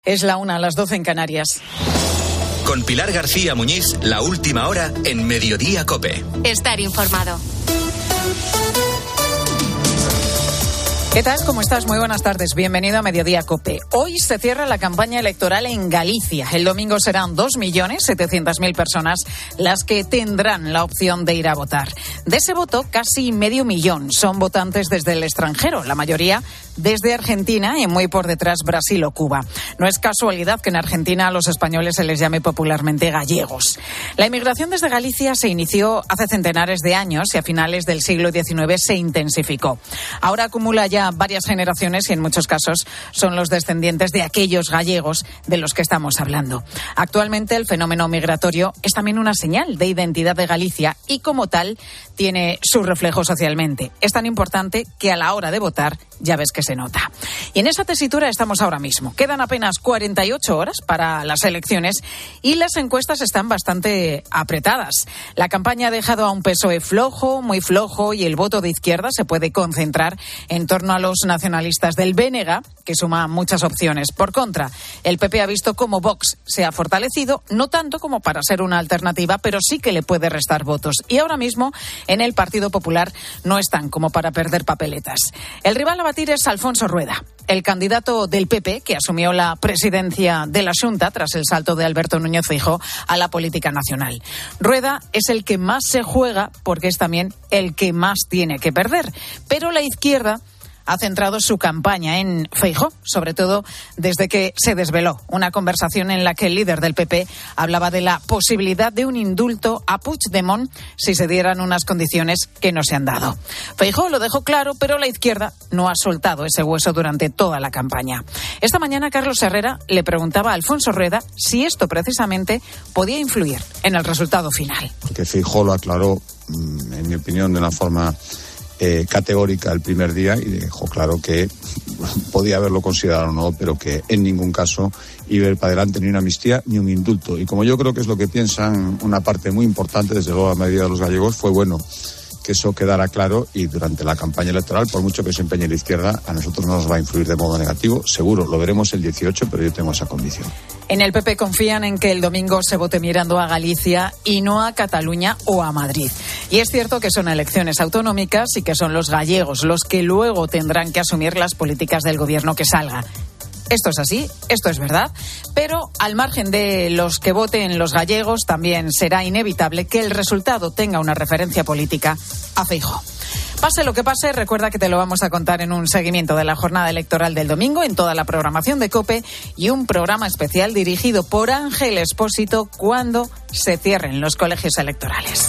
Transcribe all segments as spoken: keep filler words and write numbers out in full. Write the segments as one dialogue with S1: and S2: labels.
S1: Es la una, a las doce en Canarias.
S2: Con Pilar García Muñiz, la última hora en Mediodía COPE.
S3: Estar informado.
S1: ¿Qué tal? ¿Cómo estás? Muy buenas tardes. Bienvenido a Mediodía COPE. Hoy se cierra la campaña electoral en Galicia. El domingo serán dos millones setecientas mil personas las que tendrán la opción de ir a votar. De ese voto, casi medio millón son votantes desde el extranjero, la mayoría desde Argentina y muy por detrás Brasil o Cuba. No es casualidad que en Argentina a los españoles se les llame popularmente gallegos. La inmigración desde Galicia se inició hace centenares de años y a finales del siglo diecinueve se intensificó. Ahora acumula ya varias generaciones y en muchos casos son los descendientes de aquellos gallegos de los que estamos hablando. Actualmente el fenómeno migratorio es también una señal de identidad de Galicia y como tal tiene su reflejo socialmente. Es tan importante que a la hora de votar ya ves que se nota. Y en esa tesitura estamos ahora mismo. Quedan apenas cuarenta y ocho horas para las elecciones y las encuestas están bastante apretadas. La campaña ha dejado a un P S O E flojo, muy flojo, y el voto de izquierda se puede concentrar en torno a los nacionalistas del B N G, que suma muchas opciones. Por contra, el P P ha visto cómo Vox se ha fortalecido, no tanto como para ser una alternativa, pero sí que le puede restar votos. Y ahora mismo en el Partido Popular no están como para perder papeletas. El rival a batir es Alfonso Rueda, el candidato del P P que asumió la presidencia de la Xunta tras el salto de Alberto Núñez Feijóo a la política nacional. Rueda es el que más se juega porque es también el que más tiene que perder. Pero la izquierda ha centrado su campaña en Feijóo, sobre todo desde que se desveló una conversación en la que el líder del P P hablaba de la posibilidad de un indulto a Puigdemont si se dieran unas condiciones que no se han dado. Feijóo lo dejó claro, pero la izquierda no ha soltado ese hueso durante toda la campaña. Esta mañana Carlos Herrera le preguntaba a Alfonso Rueda si esto precisamente podía influir en el resultado final.
S4: Porque Feijóo lo aclaró, en mi opinión, de una forma Eh, categórica el primer día y dejó claro que podía haberlo considerado o no, pero que en ningún caso iba a ir para adelante ni una amnistía ni un indulto. Y como yo creo que es lo que piensan una parte muy importante, desde luego la mayoría de los gallegos, fue bueno que eso quedara claro y durante la campaña electoral, por mucho que se empeñe la izquierda, a nosotros no nos va a influir de modo negativo. Seguro, lo veremos el dieciocho, pero yo tengo esa convicción.
S1: En el P P confían en que el domingo se vote mirando a Galicia y no a Cataluña o a Madrid. Y es cierto que son elecciones autonómicas y que son los gallegos los que luego tendrán que asumir las políticas del gobierno que salga. Esto es así, esto es verdad, pero al margen de los que voten los gallegos, también será inevitable que el resultado tenga una referencia política a Feijóo. Pase lo que pase, recuerda que te lo vamos a contar en un seguimiento de la jornada electoral del domingo en toda la programación de COPE y un programa especial dirigido por Ángel Expósito cuando se cierren los colegios electorales.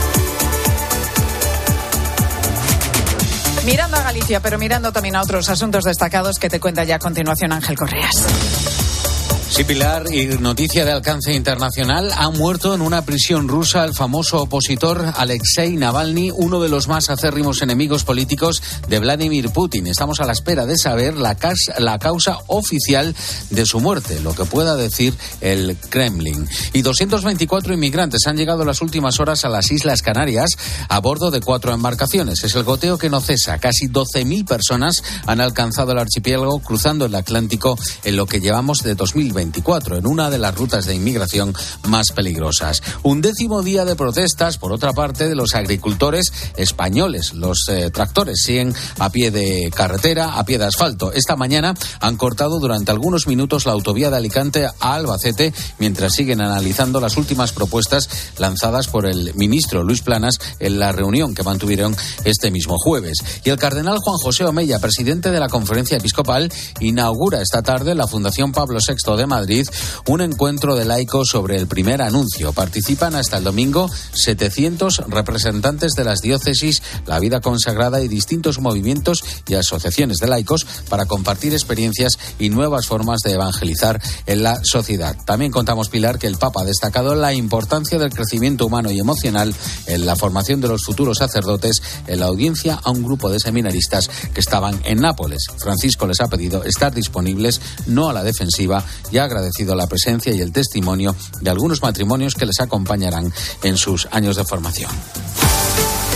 S1: Mirando a Galicia, pero mirando también a otros asuntos destacados que te cuenta ya a continuación Ángel Correas.
S5: Sí, Pilar, y noticia de alcance internacional, ha muerto en una prisión rusa el famoso opositor Alexei Navalny, uno de los más acérrimos enemigos políticos de Vladimir Putin. Estamos a la espera de saber la, casa, la causa oficial de su muerte, lo que pueda decir el Kremlin. Y doscientos veinticuatro inmigrantes han llegado en las últimas horas a las Islas Canarias a bordo de cuatro embarcaciones. Es el goteo que no cesa. Casi doce mil personas han alcanzado el archipiélago cruzando el Atlántico en lo que llevamos de dos mil veinticuatro, en una de las rutas de inmigración más peligrosas. Un décimo día de protestas, por otra parte, de los agricultores españoles. Los eh, tractores siguen a pie de carretera, a pie de asfalto. Esta mañana han cortado durante algunos minutos la autovía de Alicante a Albacete, mientras siguen analizando las últimas propuestas lanzadas por el ministro Luis Planas en la reunión que mantuvieron este mismo jueves. Y el cardenal Juan José Omeya, presidente de la Conferencia Episcopal, inaugura esta tarde la Fundación Pablo sexto de Madrid un encuentro de laicos sobre el primer anuncio. Participan hasta el domingo setecientos representantes de las diócesis, la vida consagrada y distintos movimientos y asociaciones de laicos para compartir experiencias y nuevas formas de evangelizar en la sociedad. También contamos, Pilar, que el Papa ha destacado la importancia del crecimiento humano y emocional en la formación de los futuros sacerdotes en la audiencia a un grupo de seminaristas que estaban en Nápoles. Francisco les ha pedido estar disponibles, no a la defensiva, y ha agradecido la presencia y el testimonio de algunos matrimonios que les acompañarán en sus años de formación.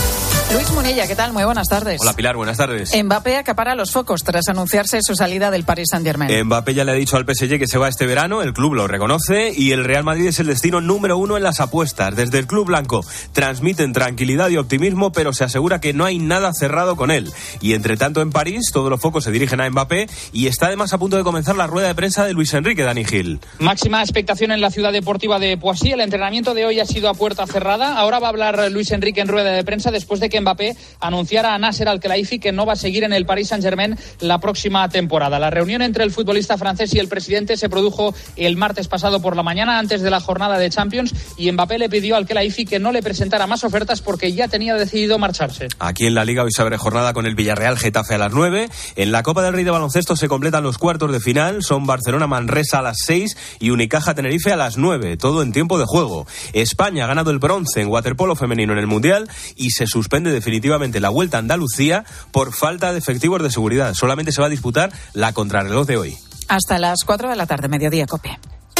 S1: Luis Munilla, ¿qué tal? Muy buenas tardes.
S3: Hola Pilar, buenas tardes.
S1: Mbappé acapara los focos tras anunciarse su salida del Paris Saint-Germain.
S3: Mbappé ya le ha dicho al P S G que se va este verano, el club lo reconoce y el Real Madrid es el destino número uno en las apuestas. Desde el club blanco transmiten tranquilidad y optimismo, pero se asegura que no hay nada cerrado con él. Y entre tanto en París todos los focos se dirigen a Mbappé y está además a punto de comenzar la rueda de prensa de Luis Enrique, Dani Gil.
S6: Máxima expectación en la ciudad deportiva de Poissy. El entrenamiento de hoy ha sido a puerta cerrada. Ahora va a hablar Luis Enrique en rueda de prensa después de que Mbappé anunciara a Nasser Al-Khelaifi que no va a seguir en el Paris Saint-Germain la próxima temporada. La reunión entre el futbolista francés y el presidente se produjo el martes pasado por la mañana antes de la jornada de Champions y Mbappé le pidió a Al-Khelaifi que no le presentara más ofertas porque ya tenía decidido marcharse.
S3: Aquí en la Liga hoy se abre jornada con el Villarreal Getafe a las nueve. En la Copa del Rey de baloncesto se completan los cuartos de final. Son Barcelona-Manresa a las seis y Unicaja-Tenerife a las nueve. Todo en tiempo de juego. España ha ganado el bronce en waterpolo femenino en el Mundial y se suspende definitivamente la Vuelta a Andalucía por falta de efectivos de seguridad. Solamente se va a disputar la contrarreloj de hoy.
S1: Hasta las cuatro de la tarde, Mediodía Cope.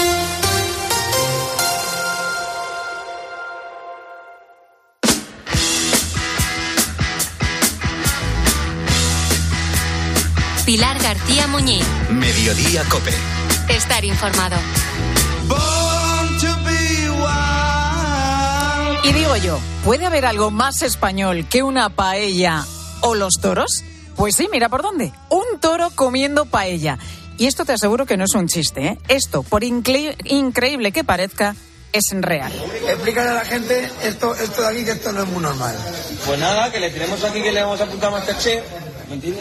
S7: Pilar García Muñiz.
S2: Mediodía Cope.
S7: Estar informado.
S1: Y digo yo, ¿puede haber algo más español que una paella o los toros? Pues sí, mira por dónde. Un toro comiendo paella. Y esto te aseguro que no es un chiste, ¿eh? Esto, por incre- increíble que parezca, es real.
S8: Explícale a la gente esto, esto de aquí, que esto no es muy normal.
S9: Pues nada, que le tenemos aquí que le vamos a apuntar más Masterchef. ¿Me entiendes?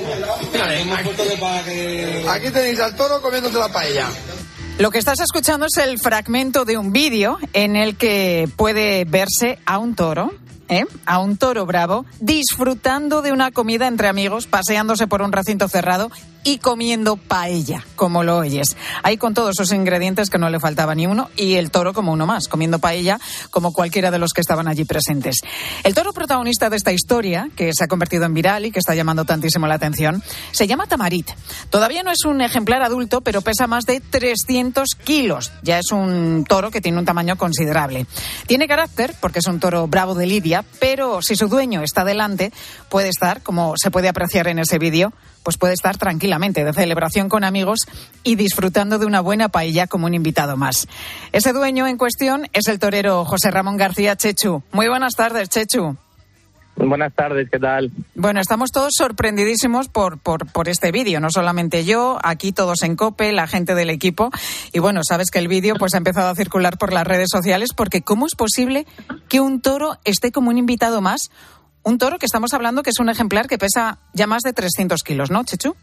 S8: Aquí tenéis al toro comiéndose la paella.
S1: Lo que estás escuchando es el fragmento de un vídeo en el que puede verse a un toro, ¿eh? a un toro bravo, disfrutando de una comida entre amigos, paseándose por un recinto cerrado y comiendo paella, como lo oyes. Ahí con todos esos ingredientes que no le faltaba ni uno, y el toro como uno más, comiendo paella como cualquiera de los que estaban allí presentes. El toro protagonista de esta historia, que se ha convertido en viral y que está llamando tantísimo la atención, se llama Tamarit. Todavía no es un ejemplar adulto, pero pesa más de trescientos kilos. Ya es un toro que tiene un tamaño considerable. Tiene carácter, porque es un toro bravo de lidia, pero si su dueño está delante, puede estar, como se puede apreciar en ese vídeo, pues puede estar tranquilamente de celebración con amigos y disfrutando de una buena paella como un invitado más. Ese dueño en cuestión es el torero José Ramón García Chechu. Muy buenas tardes, Chechu.
S10: Buenas tardes, ¿qué tal?
S1: Bueno, estamos todos sorprendidísimos por, por, por este vídeo, no solamente yo, aquí todos en COPE, la gente del equipo. Y bueno, sabes que el vídeo pues ha empezado a circular por las redes sociales porque ¿cómo es posible que un toro esté como un invitado más? Un toro que estamos hablando que es un ejemplar que pesa ya más de trescientos kilos, ¿no, Chechu?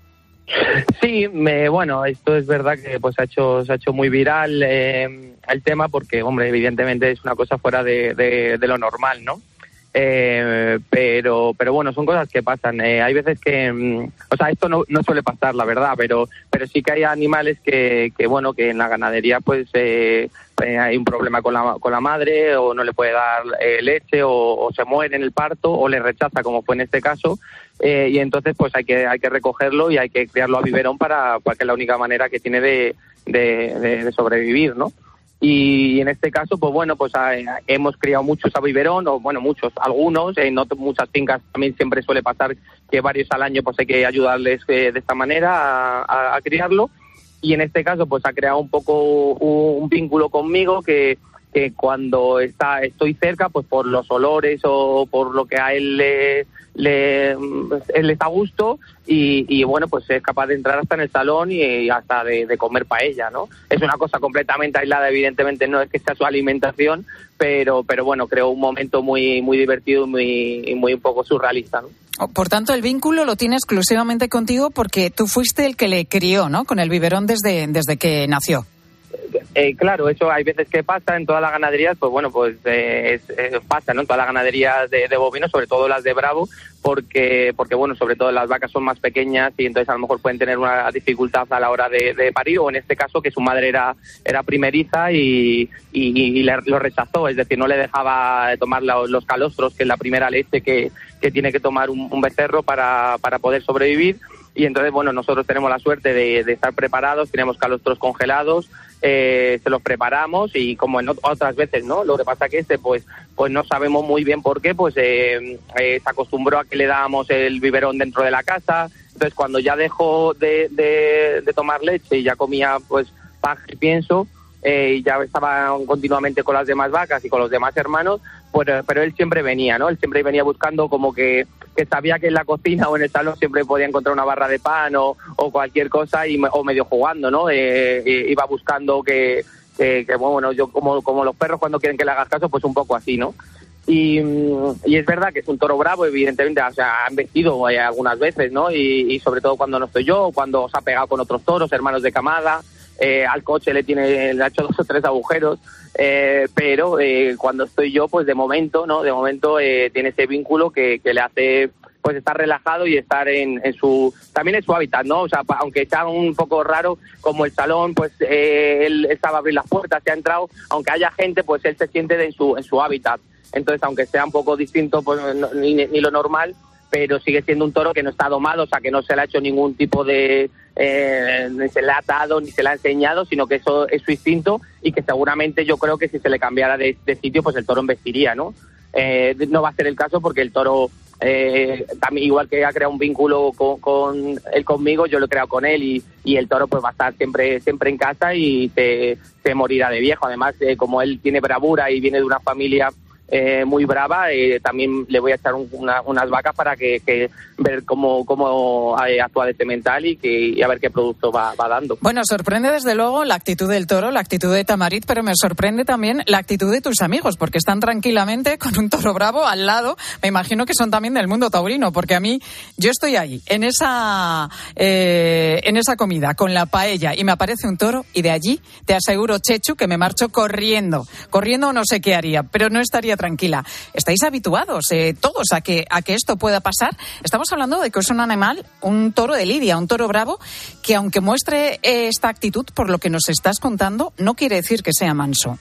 S10: Sí, me, bueno, esto es verdad que pues ha hecho, se ha hecho muy viral eh, el tema porque, hombre, evidentemente es una cosa fuera de, de, de lo normal, ¿no? Eh, pero pero bueno, son cosas que pasan. Eh, hay veces que, mm, o sea, esto no, no suele pasar, la verdad, pero pero sí que hay animales que, que bueno, que en la ganadería pues eh, eh, hay un problema con la con la madre o no le puede dar eh, leche o, o se muere en el parto o le rechaza, como fue en este caso. Eh, y entonces pues hay que hay que recogerlo y hay que criarlo a biberón para, para que es la única manera que tiene de, de, de, de sobrevivir, ¿no? Y en este caso, pues bueno, pues eh, hemos criado muchos a biberón, o bueno, muchos, algunos, en no muchas fincas también siempre suele pasar que varios al año pues hay que ayudarles eh, de esta manera a, a, a criarlo. Y en este caso pues ha creado un poco un, un vínculo conmigo que, que cuando está estoy cerca, pues por los olores o por lo que a él le... Le, él está a gusto y, y bueno, pues es capaz de entrar hasta en el salón y hasta de, de comer paella, ¿no? Es una cosa completamente aislada, evidentemente no es que sea su alimentación, pero pero bueno, creo un momento muy muy divertido y muy, muy un poco surrealista, ¿no?
S1: Por tanto, el vínculo lo tiene exclusivamente contigo porque tú fuiste el que le crió, ¿no? Con el biberón desde, desde que nació.
S10: Eh, claro, eso hay veces que pasa en todas las ganaderías, pues bueno, pues eh, es, eh, pasa, ¿no? En todas las ganaderías de, de bovinos, sobre todo las de Bravo, porque, porque bueno, sobre todo las vacas son más pequeñas y entonces a lo mejor pueden tener una dificultad a la hora de, de parir, o en este caso que su madre era, era primeriza y, y, y le, lo rechazó, es decir, no le dejaba tomar la, los calostros, que es la primera leche que, que tiene que tomar un, un becerro para, para poder sobrevivir. Y entonces, bueno, nosotros tenemos la suerte de, de estar preparados, tenemos calostros congelados, eh, se los preparamos y como en otras veces, ¿no? Lo que pasa que este, pues, pues no sabemos muy bien por qué, pues eh, eh, se acostumbró a que le dábamos el biberón dentro de la casa. Entonces, cuando ya dejó de, de, de tomar leche y ya comía, pues, paja y pienso, eh, y ya estaba continuamente con las demás vacas y con los demás hermanos, pues, pero él siempre venía, ¿no? Él siempre venía buscando como que, que sabía que en la cocina o en el salón siempre podía encontrar una barra de pan o, o cualquier cosa y o medio jugando, ¿no? Eh, eh, iba buscando que, que, que, bueno, yo como, como los perros cuando quieren que le hagas caso, pues un poco así, ¿no? Y, y es verdad que es un toro bravo, evidentemente, o sea, han vestido eh, algunas veces, ¿no? Y, y sobre todo cuando no estoy yo, cuando se ha pegado con otros toros, hermanos de camada. Eh, al coche le tiene le ha hecho dos o tres agujeros, eh, pero eh, cuando estoy yo, pues de momento, ¿no? De momento eh, tiene ese vínculo que, que le hace pues estar relajado y estar en, en su también en su hábitat, ¿no? O sea, aunque sea un poco raro, como el salón, pues eh, él estaba a abrir las puertas, se ha entrado, aunque haya gente, pues él se siente de en su en su hábitat. Entonces, aunque sea un poco distinto, pues no, ni, ni lo normal, pero sigue siendo un toro que no está domado, o sea, que no se le ha hecho ningún tipo de... Eh, ni se le ha atado, ni se le ha enseñado, sino que eso es su instinto y que seguramente yo creo que si se le cambiara de, de sitio, pues el toro embestiría, ¿no? Eh, no va a ser el caso porque el toro, eh, también, igual que ha creado un vínculo con, con él conmigo, yo lo he creado con él y, y el toro pues va a estar siempre siempre en casa y se, se morirá de viejo. Además, eh, como él tiene bravura y viene de una familia Eh, muy brava, eh, también le voy a echar un, una, unas vacas para que, que ver cómo, cómo eh, actúa de semental y, que, y a ver qué producto va, va dando.
S1: Bueno, sorprende desde luego la actitud del toro, la actitud de Tamarit, pero me sorprende también la actitud de tus amigos, porque están tranquilamente con un toro bravo al lado. Me imagino que son también del mundo taurino, porque a mí, yo estoy ahí, en esa, eh, en esa comida, con la paella, y me aparece un toro, y de allí te aseguro, Chechu, que me marcho corriendo. Corriendo no sé qué haría, pero no estaría tranquila. ¿Estáis habituados eh, todos a que, a que esto pueda pasar? Estamos hablando de que es un animal, un toro de lidia, un toro bravo, que aunque muestre eh, esta actitud, por lo que nos estás contando, no quiere decir que sea manso.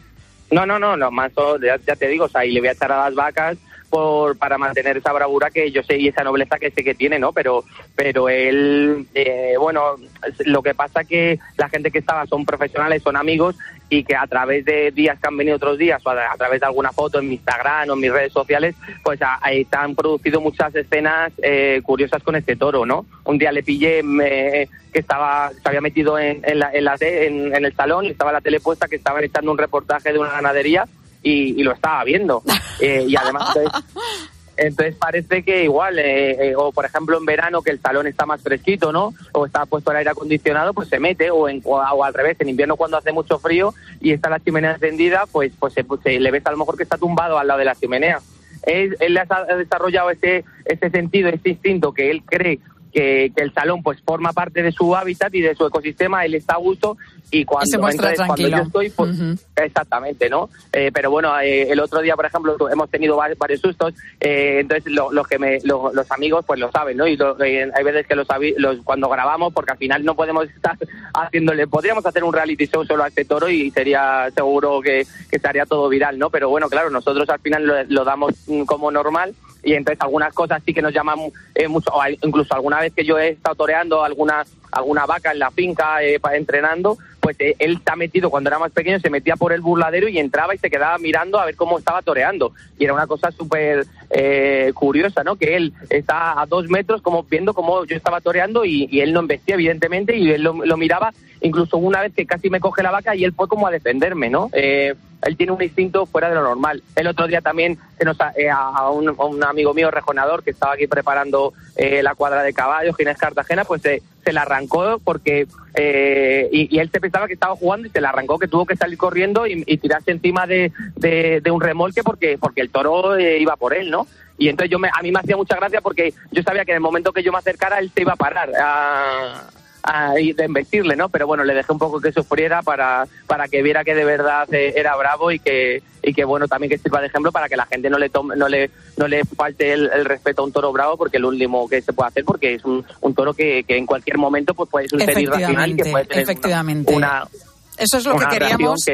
S10: No, no, no, no manso, ya, ya te digo, o sea, y le voy a echar a las vacas por para mantener esa bravura que yo sé y esa nobleza que sé que tiene, ¿no? Pero pero él, eh, bueno, lo que pasa que la gente que estaba son profesionales, son amigos y que a través de días que han venido otros días o a, a través de alguna foto en mi Instagram o en mis redes sociales, pues ahí se han producido muchas escenas eh, curiosas con este toro, ¿no? Un día le pillé me, que estaba se había metido en, en, la, en, la, en, en el salón, estaba la tele puesta, que estaban echando un reportaje de una ganadería y, y lo estaba viendo. Eh, y además... Entonces, Entonces parece que igual, eh, eh, o por ejemplo en verano que el salón está más fresquito, ¿no? O está puesto el aire acondicionado, pues se mete, o, en, o, o al revés, en invierno cuando hace mucho frío y está la chimenea encendida, pues pues se, pues, se le ves a lo mejor que está tumbado al lado de la chimenea. Él, él ha desarrollado ese, ese sentido, ese instinto que él cree que, que el salón pues forma parte de su hábitat y de su ecosistema, él está a gusto y cuando,
S1: y se muestra
S10: entonces, cuando yo estoy, pues uh-huh. exactamente, ¿no? Eh, pero bueno, eh, el otro día, por ejemplo, hemos tenido varios, varios sustos, eh, entonces lo, lo que me, lo, los amigos pues lo saben, ¿no? Y lo, eh, hay veces que los, los cuando grabamos, porque al final no podemos estar haciéndole, podríamos hacer un reality show solo a este toro y sería seguro que, que estaría todo viral, ¿no? Pero bueno, claro, nosotros al final lo, lo damos como normal. Y entonces algunas cosas sí que nos llaman eh, mucho, o incluso alguna vez que yo he estado toreando alguna alguna vaca en la finca eh, para, entrenando, pues eh, él está metido, cuando era más pequeño, se metía por el burladero y entraba y se quedaba mirando a ver cómo estaba toreando. Y era una cosa súper eh, curiosa, ¿no? Que él está a dos metros como viendo cómo yo estaba toreando y, y él no embestía, evidentemente, y él lo, lo miraba. Incluso una vez que casi me coge la vaca y él fue como a defenderme, ¿no? Eh, él tiene un instinto fuera de lo normal. El otro día también se nos ha, eh, a, un, a un amigo mío rejonador que estaba aquí preparando eh, la cuadra de caballos, Ginés Cartagena, pues eh, se la arrancó porque eh, y, y él se pensaba que estaba jugando y se la arrancó, que tuvo que salir corriendo y, y tirarse encima de, de, de un remolque porque porque el toro eh, iba por él, ¿no? Y entonces yo me, a mí me hacía mucha gracia porque yo sabía que en el momento que yo me acercara él se iba a parar a, a, de embestirle, ¿no? Pero bueno, le dejé un poco que sufriera para para que viera que de verdad eh, era bravo y que y que bueno, también que sirva de ejemplo para que la gente no le tome, no le no le falte el, el respeto a un toro bravo, porque lo último que se puede hacer, porque es un, un toro que, que en cualquier momento pues puede ser un ser irracional y que puede tener
S1: efectivamente.
S10: una, una
S1: eso es lo que queríamos
S10: que,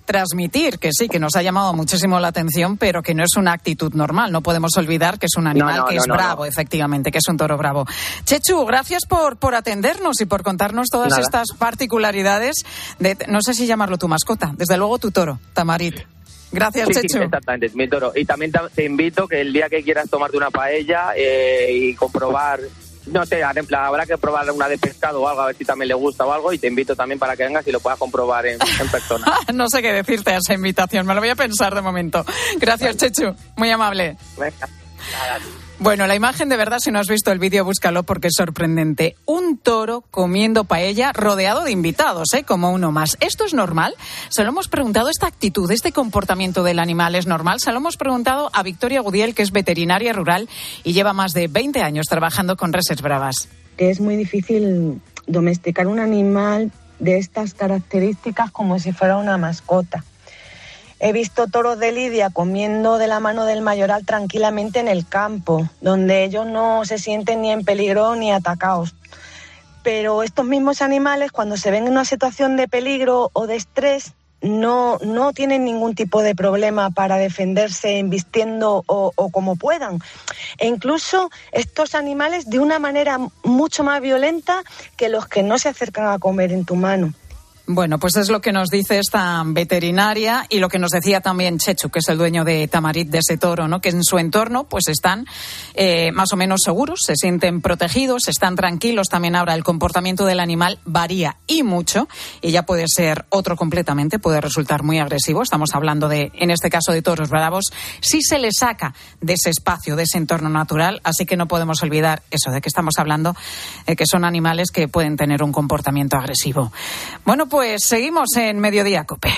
S1: transmitir que sí, que nos ha llamado muchísimo la atención, pero que no es una actitud normal. No podemos olvidar que es un animal no, no, que no, es no, bravo, no. efectivamente, que es un toro bravo. Chechu, gracias por, por atendernos y por contarnos todas Nada. estas particularidades de, no sé si llamarlo tu mascota, desde luego tu toro, Tamarit. Gracias, sí, Chechu.
S10: Sí, exactamente, es mi toro. Y también te invito que el día que quieras tomarte una paella eh, y comprobar, no sé, habrá que probar una de pescado o algo, a ver si también le gusta o algo, y te invito también para que vengas y lo puedas comprobar en, en persona.
S1: No sé qué decirte a esa invitación, me lo voy a pensar de momento. Gracias, vale. Chechu, muy amable.
S10: Venga. Nada.
S1: Bueno, la imagen de verdad, si no has visto el vídeo, búscalo porque es sorprendente. Un toro comiendo paella rodeado de invitados, ¿eh? Como uno más. ¿Esto es normal? Se lo hemos preguntado, esta actitud, este comportamiento del animal es normal. Se lo hemos preguntado a Victoria Gudiel, que es veterinaria rural y lleva más de veinte años trabajando con reses bravas.
S11: Es muy difícil domesticar un animal de estas características como si fuera una mascota. He visto toros de lidia comiendo de la mano del mayoral tranquilamente en el campo, donde ellos no se sienten ni en peligro ni atacados. Pero estos mismos animales, cuando se ven en una situación de peligro o de estrés, no, no tienen ningún tipo de problema para defenderse embistiendo o, o como puedan. E incluso estos animales de una manera mucho más violenta que los que no se acercan a comer en tu mano.
S1: Bueno, pues es lo que nos dice esta veterinaria y lo que nos decía también Chechu, que es el dueño de Tamarit, de ese toro, ¿no? Que en su entorno pues están eh, más o menos seguros, se sienten protegidos, están tranquilos. También ahora el comportamiento del animal varía y mucho y ya puede ser otro completamente, puede resultar muy agresivo. Estamos hablando de, en este caso, de toros bravos, si se les saca de ese espacio, de ese entorno natural. Así que no podemos olvidar eso, de que estamos hablando, eh, que son animales que pueden tener un comportamiento agresivo. Bueno, pues Pues seguimos en Mediodía COPE.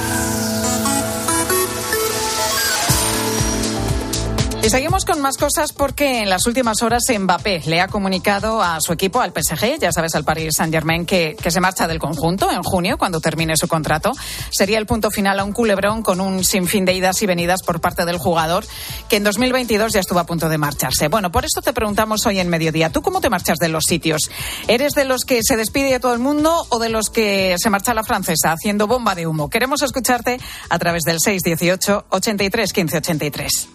S1: Y seguimos con más cosas porque en las últimas horas Mbappé le ha comunicado a su equipo, al P S G, ya sabes, al Paris Saint-Germain, que, que se marcha del conjunto en junio, cuando termine su contrato. Sería el punto final a un culebrón con un sinfín de idas y venidas por parte del jugador, que en dos mil veintidós ya estuvo a punto de marcharse. Bueno, por esto te preguntamos hoy en Mediodía, ¿tú cómo te marchas de los sitios? ¿Eres de los que se despide de todo el mundo o de los que se marcha a la francesa haciendo bomba de humo? Queremos escucharte a través del seis dieciocho, ochenta y tres, quince ochenta y tres.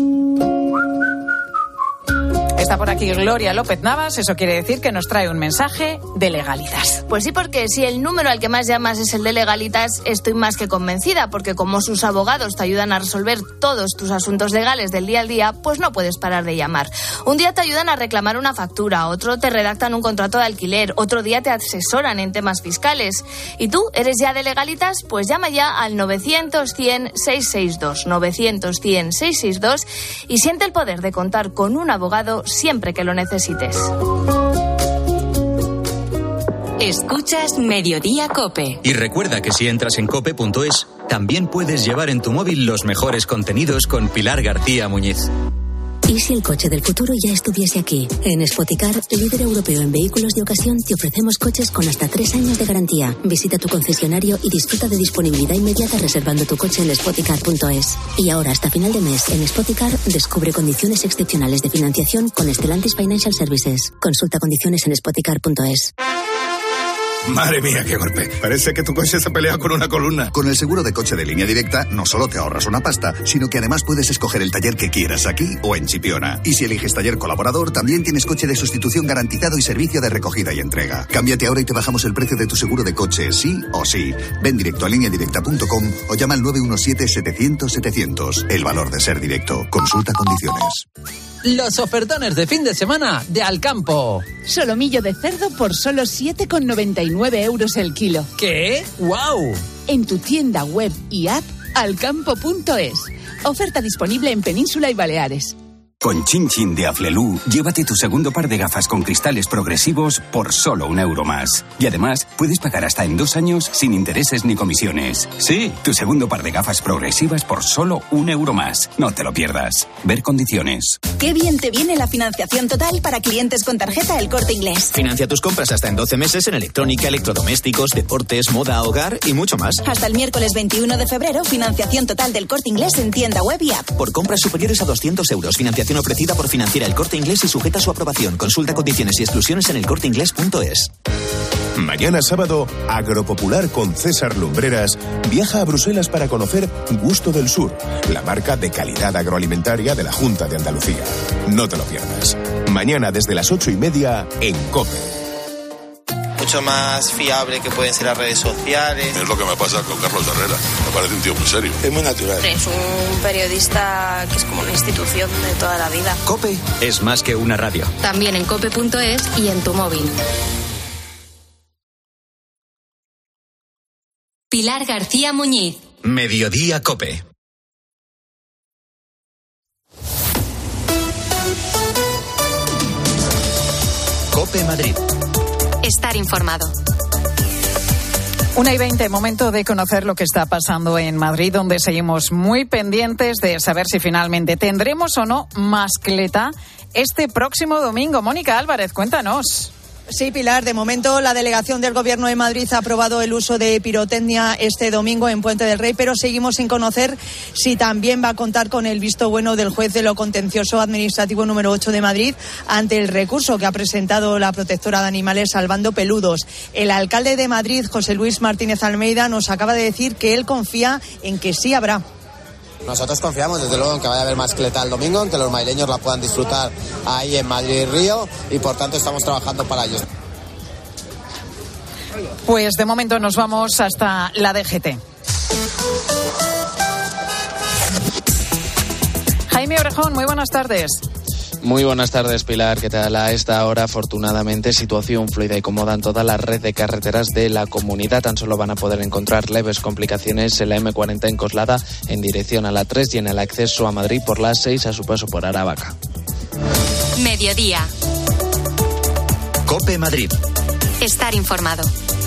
S1: Está por aquí Gloria López Navas, eso quiere decir que nos trae un mensaje de Legalitas.
S12: Pues sí, porque si el número al que más llamas es el de Legalitas, estoy más que convencida, porque como sus abogados te ayudan a resolver todos tus asuntos legales del día al día, pues no puedes parar de llamar. Un día te ayudan a reclamar una factura, otro te redactan un contrato de alquiler, otro día te asesoran en temas fiscales. ¿Y tú eres ya de Legalitas? Pues llama ya al novecientos, cien, seiscientos sesenta y dos, novecientos, cien, seiscientos sesenta y dos y siente el poder de contar con un abogado siempre que lo necesites.
S7: Escuchas Mediodía COPE.
S2: Y recuerda que si entras en cope punto es, también puedes llevar en tu móvil los mejores contenidos con Pilar García Muñiz.
S13: ¿Y si el coche del futuro ya estuviese aquí? En Spoticar, líder europeo en vehículos de ocasión, te ofrecemos coches con hasta tres años de garantía. Visita tu concesionario y disfruta de disponibilidad inmediata reservando tu coche en spoticar punto es. Y ahora, hasta final de mes, en Spoticar, descubre condiciones excepcionales de financiación con Stellantis Financial Services. Consulta condiciones en spoticar punto es.
S14: Madre mía, qué golpe. Parece que tu coche se pelea con una columna.
S15: Con el seguro de coche de Línea Directa no solo te ahorras una pasta, sino que además puedes escoger el taller que quieras aquí o en Chipiona. Y si eliges taller colaborador, también tienes coche de sustitución garantizado y servicio de recogida y entrega. Cámbiate ahora y te bajamos el precio de tu seguro de coche, sí o sí. Ven directo a línea directa punto com o llama al nueve uno siete, setecientos, setecientos. El valor de ser directo. Consulta condiciones.
S16: Los ofertones de fin de semana de Alcampo.
S17: Solomillo de cerdo por solo siete con noventa y nueve euros el kilo.
S16: ¿Qué? ¡Guau!
S17: En tu tienda web y app alcampo punto es. Oferta disponible en Península y Baleares.
S18: Con Chin Chin de Aflelu, llévate tu segundo par de gafas con cristales progresivos por solo un euro más. Y además, puedes pagar hasta en dos años sin intereses ni comisiones. Sí, tu segundo par de gafas progresivas por solo un euro más. No te lo pierdas. Ver condiciones.
S19: Qué bien te viene la financiación total para clientes con tarjeta El Corte Inglés.
S20: Financia tus compras hasta en doce meses en electrónica, electrodomésticos, deportes, moda, hogar y mucho más.
S19: Hasta el miércoles veintiuno de febrero, financiación total del Corte Inglés en tienda web y app.
S20: Por compras superiores a doscientos euros, financiación ofrecida por Financiera El Corte Inglés y sujeta a su aprobación. Consulta condiciones y exclusiones en el corte inglés punto es.
S21: Mañana sábado, Agropopular con César Lumbreras viaja a Bruselas para conocer Gusto del Sur, la marca de calidad agroalimentaria de la Junta de Andalucía. No te lo pierdas. Mañana desde las ocho y media en COPE.
S22: Mucho más fiable que pueden ser las redes sociales.
S23: Es lo que me pasa con Carlos Herrera. Me parece un tío muy serio.
S22: Es muy natural.
S24: Es un periodista que es como una institución de toda la vida.
S2: COPE es más que una radio.
S7: También en cope punto es y en tu móvil. Pilar García Muñiz.
S2: Mediodía COPE. COPE Madrid.
S7: Estar informado.
S1: Una y veinte, momento de conocer lo que está pasando en Madrid, donde seguimos muy pendientes de saber si finalmente tendremos o no mascleta este próximo domingo. Mónica Álvarez, cuéntanos.
S25: Sí, Pilar, de momento la delegación del Gobierno de Madrid ha aprobado el uso de pirotecnia este domingo en Puente del Rey, pero seguimos sin conocer si también va a contar con el visto bueno del juez de lo contencioso administrativo número ocho de Madrid ante el recurso que ha presentado la protectora de animales Salvando Peludos. El alcalde de Madrid, José Luis Martínez Almeida, nos acaba de decir que él confía en que sí habrá.
S26: Nosotros confiamos, desde luego, en que vaya a haber mascleta el domingo, en que los madrileños la puedan disfrutar ahí en Madrid y Río, y por tanto estamos trabajando para ello.
S1: Pues de momento nos vamos hasta la D G T. Jaime Orejón, muy buenas tardes.
S27: Muy buenas tardes, Pilar. ¿Qué tal? A esta hora, afortunadamente, situación fluida y cómoda en toda la red de carreteras de la comunidad. Tan solo van a poder encontrar leves complicaciones en la eme cuarenta en Coslada en dirección a la tres y en el acceso a Madrid por la A seis a su paso por Aravaca.
S7: Mediodía.
S2: COPE Madrid.
S7: Estar informado.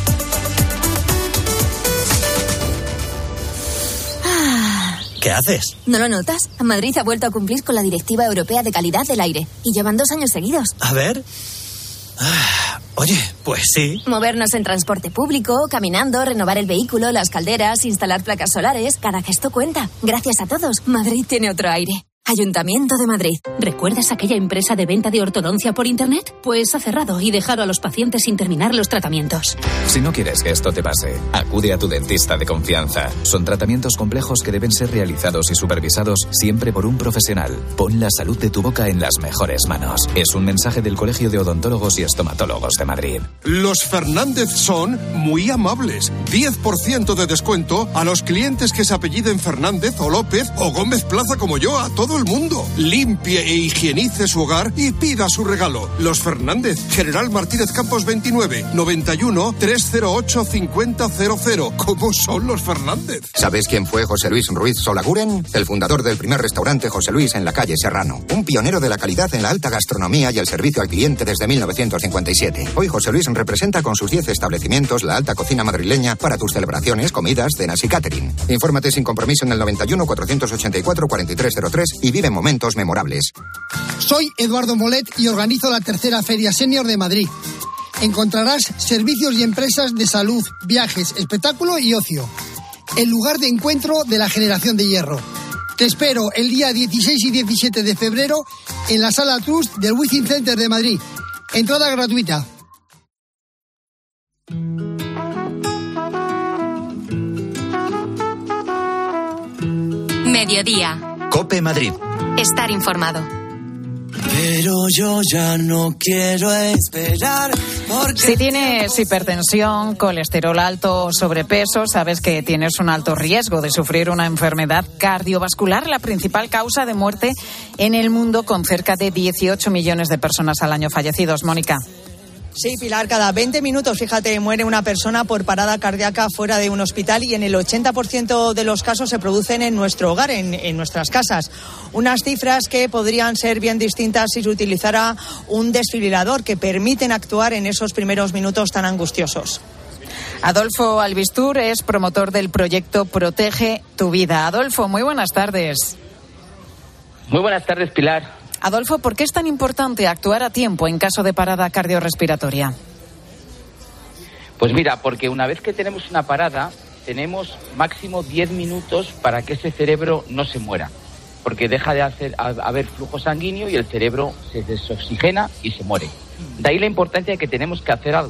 S2: ¿Qué haces?
S28: ¿No lo notas? Madrid ha vuelto a cumplir con la Directiva Europea de Calidad del Aire y llevan dos años seguidos.
S2: A ver. Ah, oye, pues sí.
S28: Movernos en transporte público, caminando, renovar el vehículo, las calderas, instalar placas solares. Cada gesto cuenta. Gracias a todos, Madrid tiene otro aire. Ayuntamiento de Madrid.
S29: ¿Recuerdas aquella empresa de venta de ortodoncia por internet? Pues ha cerrado y dejado a los pacientes sin terminar los tratamientos.
S30: Si no quieres que esto te pase, acude a tu dentista de confianza. Son tratamientos complejos que deben ser realizados y supervisados siempre por un profesional. Pon la salud de tu boca en las mejores manos. Es un mensaje del Colegio de Odontólogos y Estomatólogos de Madrid.
S31: Los Fernández son muy amables. diez por ciento de descuento a los clientes que se apelliden Fernández o López o Gómez Plaza como yo, a todo el mundo. Limpie e higienice su hogar y pida su regalo. Los Fernández, General Martínez Campos veintinueve, noventa y uno, trescientos ocho, cincuenta cero cero. ¿Cómo son los Fernández?
S32: ¿Sabes quién fue José Luis Ruiz Solaguren? El fundador del primer restaurante José Luis en la calle Serrano. Un pionero de la calidad en la alta gastronomía y el servicio al cliente desde mil novecientos cincuenta y siete. Hoy José Luis representa con sus diez establecimientos la alta cocina madrileña para tus celebraciones, comidas, cenas y catering. Infórmate sin compromiso en el noventa y uno, cuatrocientos ochenta y cuatro, cuarenta y tres cero tres y vive momentos memorables.
S33: Soy Eduardo Molet y organizo la tercera Feria Senior de Madrid. Encontrarás servicios y empresas de salud, viajes, espectáculo y ocio. El lugar de encuentro de la generación de hierro. Te espero el día dieciséis y diecisiete de febrero en la Sala Trust del Wizzing Center de Madrid. Entrada gratuita.
S7: Mediodía.
S2: COPE Madrid.
S7: Estar informado.
S34: Pero yo ya no quiero esperar porque...
S1: Si tienes hipertensión, colesterol alto o sobrepeso, sabes que tienes un alto riesgo de sufrir una enfermedad cardiovascular, la principal causa de muerte en el mundo, con cerca de dieciocho millones de personas al año fallecidos. Mónica.
S25: Sí, Pilar, cada veinte minutos, fíjate, muere una persona por parada cardíaca fuera de un hospital y en el ochenta por ciento de los casos se producen en nuestro hogar, en, en nuestras casas. Unas cifras que podrían ser bien distintas si se utilizara un desfibrilador, que permiten actuar en esos primeros minutos tan angustiosos.
S1: Adolfo Albistur es promotor del proyecto Protege tu Vida. Adolfo, muy buenas tardes.
S35: Muy buenas tardes, Pilar.
S1: Adolfo, ¿por qué es tan importante actuar a tiempo en caso de parada cardiorrespiratoria?
S35: Pues mira, porque una vez que tenemos una parada, tenemos máximo diez minutos para que ese cerebro no se muera, porque deja de hacer, haber flujo sanguíneo y el cerebro se desoxigena y se muere. De ahí la importancia de que tenemos que hacer algo.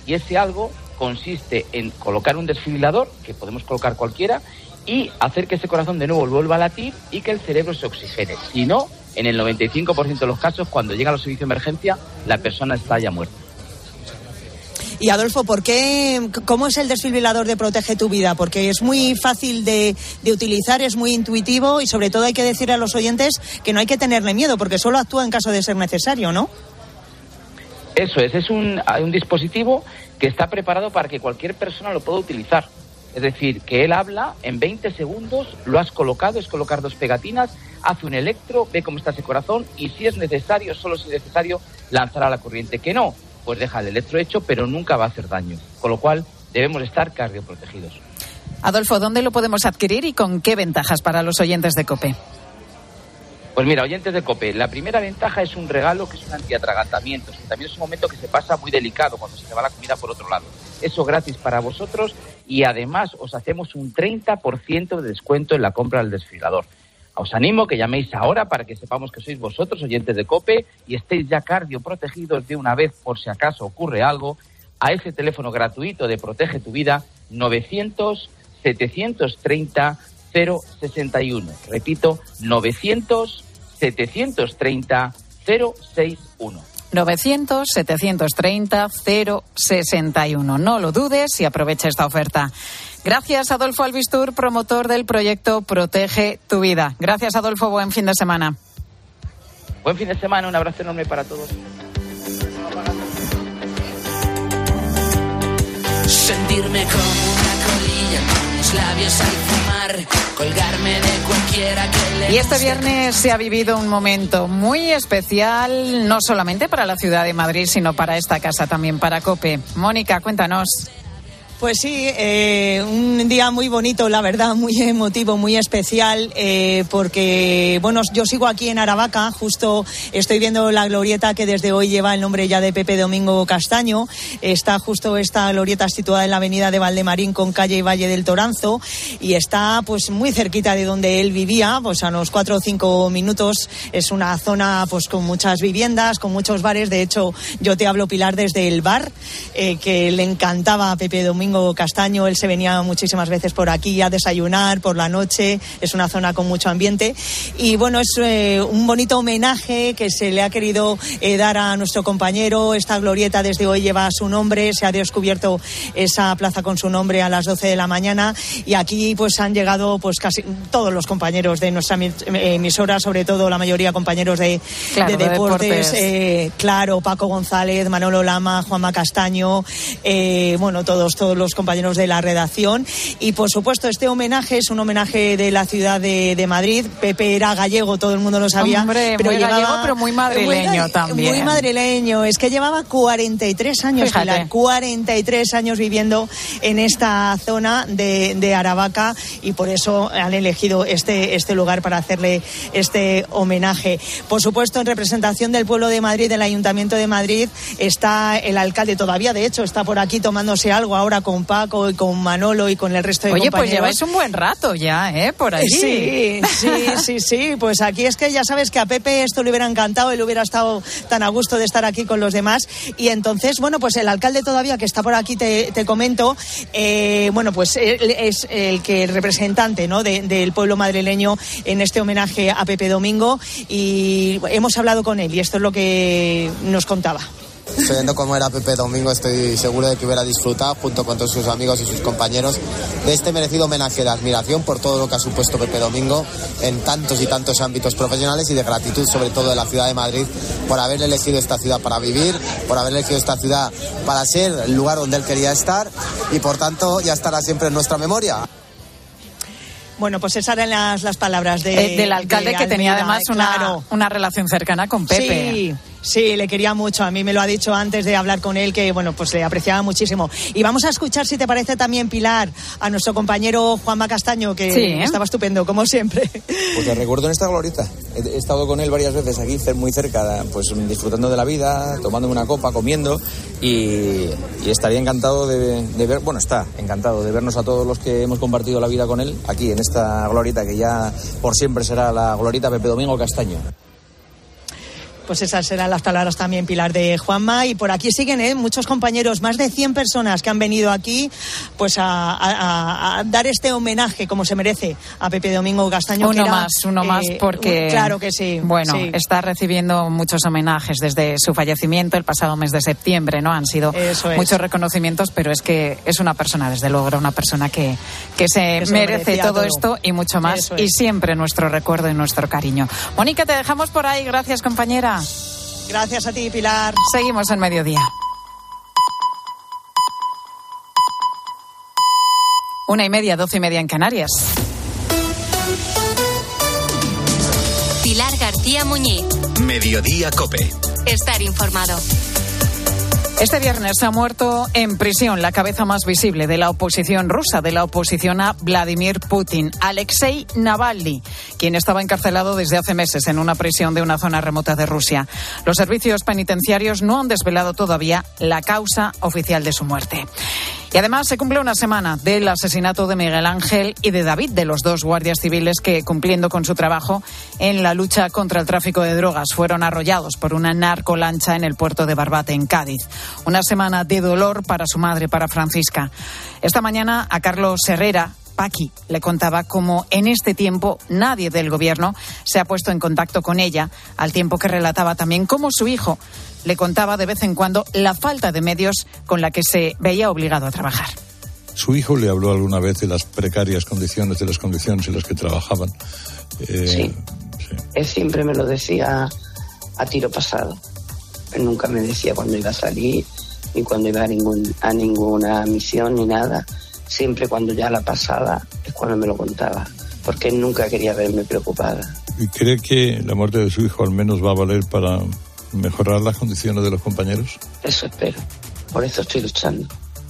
S35: Y ese algo consiste en colocar un desfibrilador, que podemos colocar cualquiera, y hacer que ese corazón de nuevo vuelva a latir y que el cerebro se oxigene. Si no, en el noventa y cinco por ciento de los casos, cuando llega a los servicios de emergencia, la persona está ya muerta.
S25: Y Adolfo, ¿por qué, cómo es el desfibrilador de Protege tu Vida? Porque es muy fácil de, de utilizar, es muy intuitivo y sobre todo hay que decirle a los oyentes que no hay que tenerle miedo porque solo actúa en caso de ser necesario, ¿no?
S35: Eso es, es un, un dispositivo que está preparado para que cualquier persona lo pueda utilizar. Es decir, que él habla, en veinte segundos lo has colocado, es colocar dos pegatinas, hace un electro, ve cómo está ese corazón y si es necesario, solo si es necesario, lanzará la corriente. Que no, pues deja el electro hecho, pero nunca va a hacer daño. Con lo cual, debemos estar cardioprotegidos.
S1: Adolfo, ¿dónde lo podemos adquirir y con qué ventajas para los oyentes de COPE?
S35: Pues mira, oyentes de COPE, la primera ventaja es un regalo que es un antiatragantamiento, que también es un momento que se pasa muy delicado cuando se te va la comida por otro lado. Eso gratis para vosotros y además os hacemos un treinta por ciento de descuento en la compra del desfibrilador. Os animo que llaméis ahora para que sepamos que sois vosotros, oyentes de COPE, y estéis ya cardioprotegidos de una vez por si acaso ocurre algo, a ese teléfono gratuito de Protege tu Vida, novecientos, setecientos treinta, cero sesenta y uno. Repito, novecientos, setecientos treinta, cero sesenta y uno.
S1: novecientos, setecientos treinta, cero sesenta y uno. No lo dudes y aprovecha esta oferta. Gracias, Adolfo Albistur, promotor del proyecto Protege tu Vida. Gracias, Adolfo. Buen fin de semana.
S35: Buen fin de semana. Un abrazo enorme para todos.
S3: Sentirme como una colilla con mis labios al fumar, colgarme de cualquiera que le...
S1: Y este viernes se ha vivido un momento muy especial, no solamente para la ciudad de Madrid, sino para esta casa también, para COPE. Mónica, cuéntanos.
S25: Pues sí, eh, un día muy bonito, la verdad, muy emotivo, muy especial, eh, porque, bueno, yo sigo aquí en Aravaca, justo estoy viendo la glorieta que desde hoy lleva el nombre ya de Pepe Domingo Castaño. Está justo esta glorieta situada en la avenida de Valdemarín con calle y Valle del Toranzo y está pues muy cerquita de donde él vivía, pues a unos cuatro o cinco minutos. Es una zona pues con muchas viviendas, con muchos bares. De hecho, yo te hablo, Pilar, desde el bar eh, que le encantaba a Pepe Domingo Castaño. Él se venía muchísimas veces por aquí a desayunar por la noche. Es una zona con mucho ambiente y bueno, es eh, un bonito homenaje que se le ha querido eh, dar a nuestro compañero. Esta glorieta desde hoy lleva su nombre, se ha descubierto esa plaza con su nombre a las doce de la mañana y aquí pues han llegado pues casi todos los compañeros de nuestra emisora, sobre todo la mayoría compañeros de, claro, de deportes, de deportes. Eh, claro, Paco González, Manolo Lama, Juanma Castaño, eh, bueno, todos, todos los compañeros de la redacción y por supuesto este homenaje es un homenaje de la ciudad de, de Madrid. Pepe era gallego, todo el mundo lo sabía.
S1: Hombre,
S25: pero
S1: muy
S25: llevaba,
S1: gallego, pero muy madrileño
S25: muy,
S1: también.
S25: Muy madrileño, es que llevaba cuarenta y tres años, Pilar, cuarenta y tres años viviendo en esta zona de, de Aravaca y por eso han elegido este, este lugar para hacerle este homenaje. Por supuesto, en representación del pueblo de Madrid, del Ayuntamiento de Madrid, está el alcalde, todavía de hecho está por aquí tomándose algo ahora con Paco y con Manolo y con el resto de
S1: Oye,
S25: compañeros.
S1: Oye, pues lleváis un buen rato ya, ¿eh? Por allí.
S25: Sí, sí, sí, sí. Pues aquí es que ya sabes que a Pepe esto le hubiera encantado, él hubiera estado tan a gusto de estar aquí con los demás. Y entonces, bueno, pues el alcalde todavía que está por aquí, te, te comento, eh, bueno, pues es el que el representante, ¿no?, de, del pueblo madrileño en este homenaje a Pepe Domingo y hemos hablado con él y esto es lo que nos contaba.
S26: Viendo cómo era Pepe Domingo, estoy seguro de que hubiera disfrutado, junto con todos sus amigos y sus compañeros, de este merecido homenaje de admiración por todo lo que ha supuesto Pepe Domingo en tantos y tantos ámbitos profesionales y de gratitud, sobre todo de la ciudad de Madrid, por haber elegido esta ciudad para vivir, por haber elegido esta ciudad para ser el lugar donde él quería estar y, por tanto, ya estará siempre en nuestra memoria.
S25: Bueno, pues esas eran las, las palabras de,
S1: eh, del alcalde
S25: de
S1: que tenía además una,
S25: claro.
S1: una relación cercana con Pepe.
S25: Sí. Sí, le quería mucho. A mí me lo ha dicho antes de hablar con él que, bueno, pues le apreciaba muchísimo. Y vamos a escuchar, si te parece también, Pilar, a nuestro compañero Juanma Castaño, que sí, ¿eh? estaba estupendo, como siempre.
S4: Pues le recuerdo en esta glorieta. He estado con él varias veces aquí, muy cerca, pues disfrutando de la vida, tomándome una copa, comiendo, y, y estaría encantado de, de ver, bueno, está encantado de vernos a todos los que hemos compartido la vida con él, aquí en esta glorieta, que ya por siempre será la glorieta Pepe Domingo Castaño.
S25: Pues esas serán las palabras también, Pilar, de Juanma. Y por aquí siguen ¿eh? muchos compañeros, más de cien personas que han venido aquí pues a, a, a dar este homenaje como se merece a Pepe Domingo Castaño.
S1: Uno
S25: que era,
S1: más, uno
S25: eh,
S1: más porque...
S25: Claro que sí.
S1: Bueno,
S25: sí.
S1: está recibiendo muchos homenajes desde su fallecimiento el pasado mes de septiembre, ¿no? Han sido muchos reconocimientos, pero es que es una persona, desde luego, era una persona que, que se
S25: que se
S1: merece todo,
S25: todo
S1: esto y mucho más.
S25: Eso es.
S1: Y siempre nuestro recuerdo y nuestro cariño. Mónica, te dejamos por ahí. Gracias, compañera.
S25: Gracias a ti, Pilar.
S1: Seguimos en Mediodía. Una y media, doce y media en Canarias.
S7: Pilar García Muñiz.
S2: Mediodía COPE.
S7: Estar informado.
S1: Este viernes ha muerto en prisión la cabeza más visible de la oposición rusa, de la oposición a Vladimir Putin, Alexei Navalny, quien estaba encarcelado desde hace meses en una prisión de una zona remota de Rusia. Los servicios penitenciarios no han desvelado todavía la causa oficial de su muerte. Y además se cumple una semana del asesinato de Miguel Ángel y de David, de los dos guardias civiles que, cumpliendo con su trabajo en la lucha contra el tráfico de drogas, fueron arrollados por una narcolancha en el puerto de Barbate, en Cádiz. Una semana de dolor para su madre, para Francisca. Esta mañana a Carlos Herrera, Paqui, le contaba cómo en este tiempo nadie del gobierno se ha puesto en contacto con ella, al tiempo que relataba también cómo su hijo le contaba de vez en cuando la falta de medios con la que se veía obligado a trabajar.
S5: Su hijo le habló alguna vez de las precarias condiciones, de las condiciones en las que trabajaban.
S6: Eh, sí. sí, él siempre me lo decía a tiro pasado. Él nunca me decía cuando iba a salir, ni cuando iba a, ningún, a ninguna misión, ni nada. Siempre cuando ya la pasaba es cuando me lo contaba, porque él nunca quería verme preocupada.
S5: ¿Y cree que la muerte de su hijo al menos va a valer para mejorar las condiciones de los compañeros?
S6: Eso espero, por eso estoy luchando.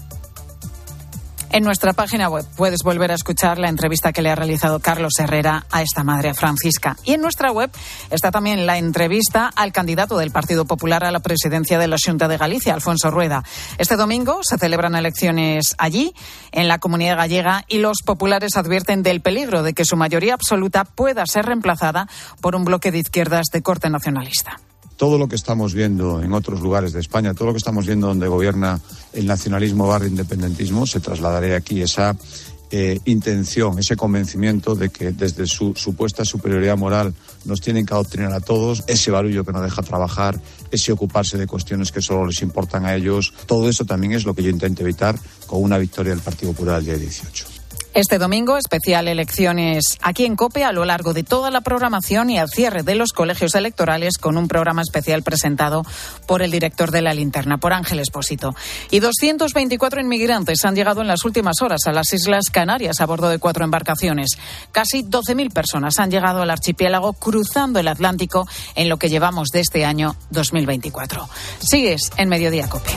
S1: En nuestra página web puedes volver a escuchar la entrevista que le ha realizado Carlos Herrera a esta madre, Francisca. Y en nuestra web está también la entrevista al candidato del Partido Popular a la presidencia de la Xunta de Galicia, Alfonso Rueda. Este domingo se celebran elecciones allí, en la Comunidad Gallega, y los populares advierten del peligro de que su mayoría absoluta pueda ser reemplazada por un bloque de izquierdas de corte nacionalista.
S8: Todo lo que estamos viendo en otros lugares de España, todo lo que estamos viendo donde gobierna el nacionalismo barra independentismo, se trasladará aquí esa eh, intención, ese convencimiento de que desde su supuesta superioridad moral nos tienen que adoctrinar a todos, ese barullo que no deja trabajar, ese ocuparse de cuestiones que solo les importan a ellos. Todo eso también es lo que yo intento evitar con una victoria del Partido Popular el día dieciocho.
S1: Este domingo, especial elecciones aquí en COPE a lo largo de toda la programación y al cierre de los colegios electorales con un programa especial presentado por el director de La Linterna, por Ángel Expósito. Y doscientos veinticuatro inmigrantes han llegado en las últimas horas a las Islas Canarias a bordo de cuatro embarcaciones. Casi doce mil personas han llegado al archipiélago cruzando el Atlántico en lo que llevamos de este año dos mil veinticuatro. Sigues en Mediodía COPE.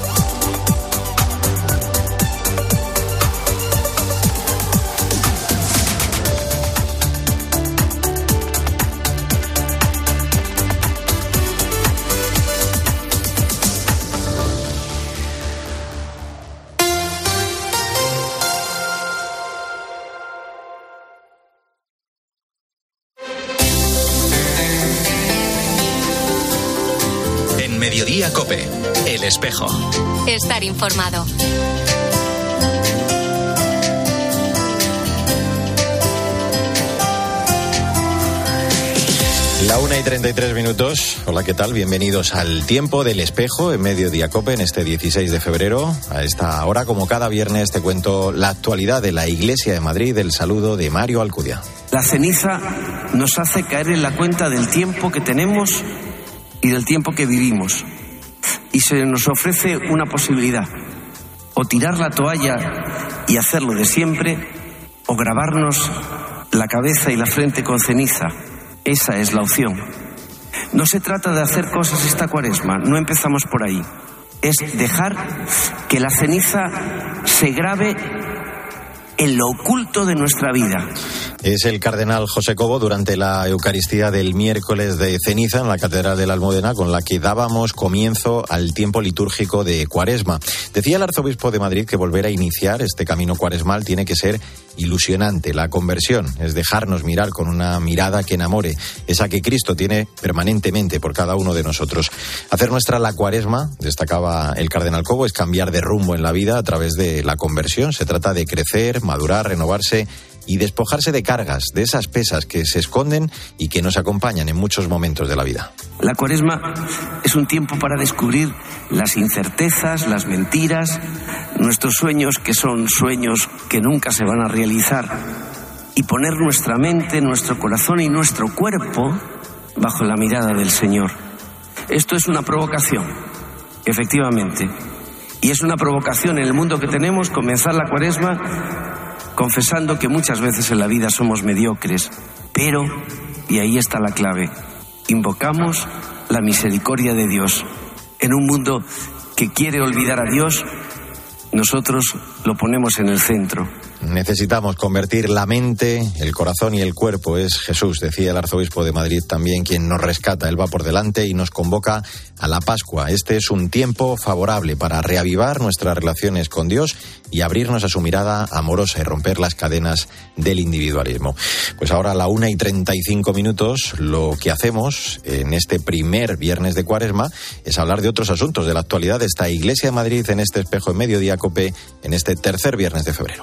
S2: Mediodía COPE, El Espejo.
S7: Estar informado.
S9: La una y treinta y tres minutos. Hola, ¿qué tal? Bienvenidos al Tiempo del Espejo en Mediodía COPE en este dieciséis de febrero. A esta hora, como cada viernes, te cuento la actualidad de la Iglesia de Madrid. El saludo de Mario Alcudia.
S10: La ceniza nos hace caer en la cuenta del tiempo que tenemos y del tiempo que vivimos. Y se nos ofrece una posibilidad: o tirar la toalla y hacerlo de siempre, o grabarnos la cabeza y la frente con ceniza. Esa es la opción. No se trata de hacer cosas esta cuaresma, no empezamos por ahí. Es dejar que la ceniza se grabe en lo oculto de nuestra vida.
S9: Es el cardenal José Cobo durante la Eucaristía del miércoles de ceniza en la Catedral de la Almudena, con la que dábamos comienzo al tiempo litúrgico de Cuaresma. Decía el arzobispo de Madrid que volver a iniciar este camino cuaresmal tiene que ser ilusionante. La conversión es dejarnos mirar con una mirada que enamore, esa que Cristo tiene permanentemente por cada uno de nosotros. Hacer nuestra la Cuaresma, destacaba el cardenal Cobo, es cambiar de rumbo en la vida a través de la conversión. Se trata de crecer, madurar, renovarse y despojarse de cargas, de esas pesas que se esconden y que nos acompañan en muchos momentos de la vida.
S10: La Cuaresma es un tiempo para descubrir las incertezas, las mentiras, nuestros sueños que son sueños que nunca se van a realizar, y poner nuestra mente, nuestro corazón y nuestro cuerpo bajo la mirada del Señor. Esto es una provocación, efectivamente, y es una provocación en el mundo que tenemos comenzar la Cuaresma confesando que muchas veces en la vida somos mediocres, pero, y ahí está la clave, invocamos la misericordia de Dios. En un mundo que quiere olvidar a Dios, nosotros lo ponemos en el centro.
S9: Necesitamos convertir la mente, el corazón y el cuerpo. Es Jesús, decía el arzobispo de Madrid también, quien nos rescata. Él va por delante y nos convoca a la Pascua. Este es un tiempo favorable para reavivar nuestras relaciones con Dios y abrirnos a su mirada amorosa y romper las cadenas del individualismo. Pues ahora a la una y treinta y cinco minutos, lo que hacemos en este primer viernes de Cuaresma es hablar de otros asuntos de la actualidad de esta Iglesia de Madrid en este espejo en Mediodía COPE en este tercer viernes de febrero.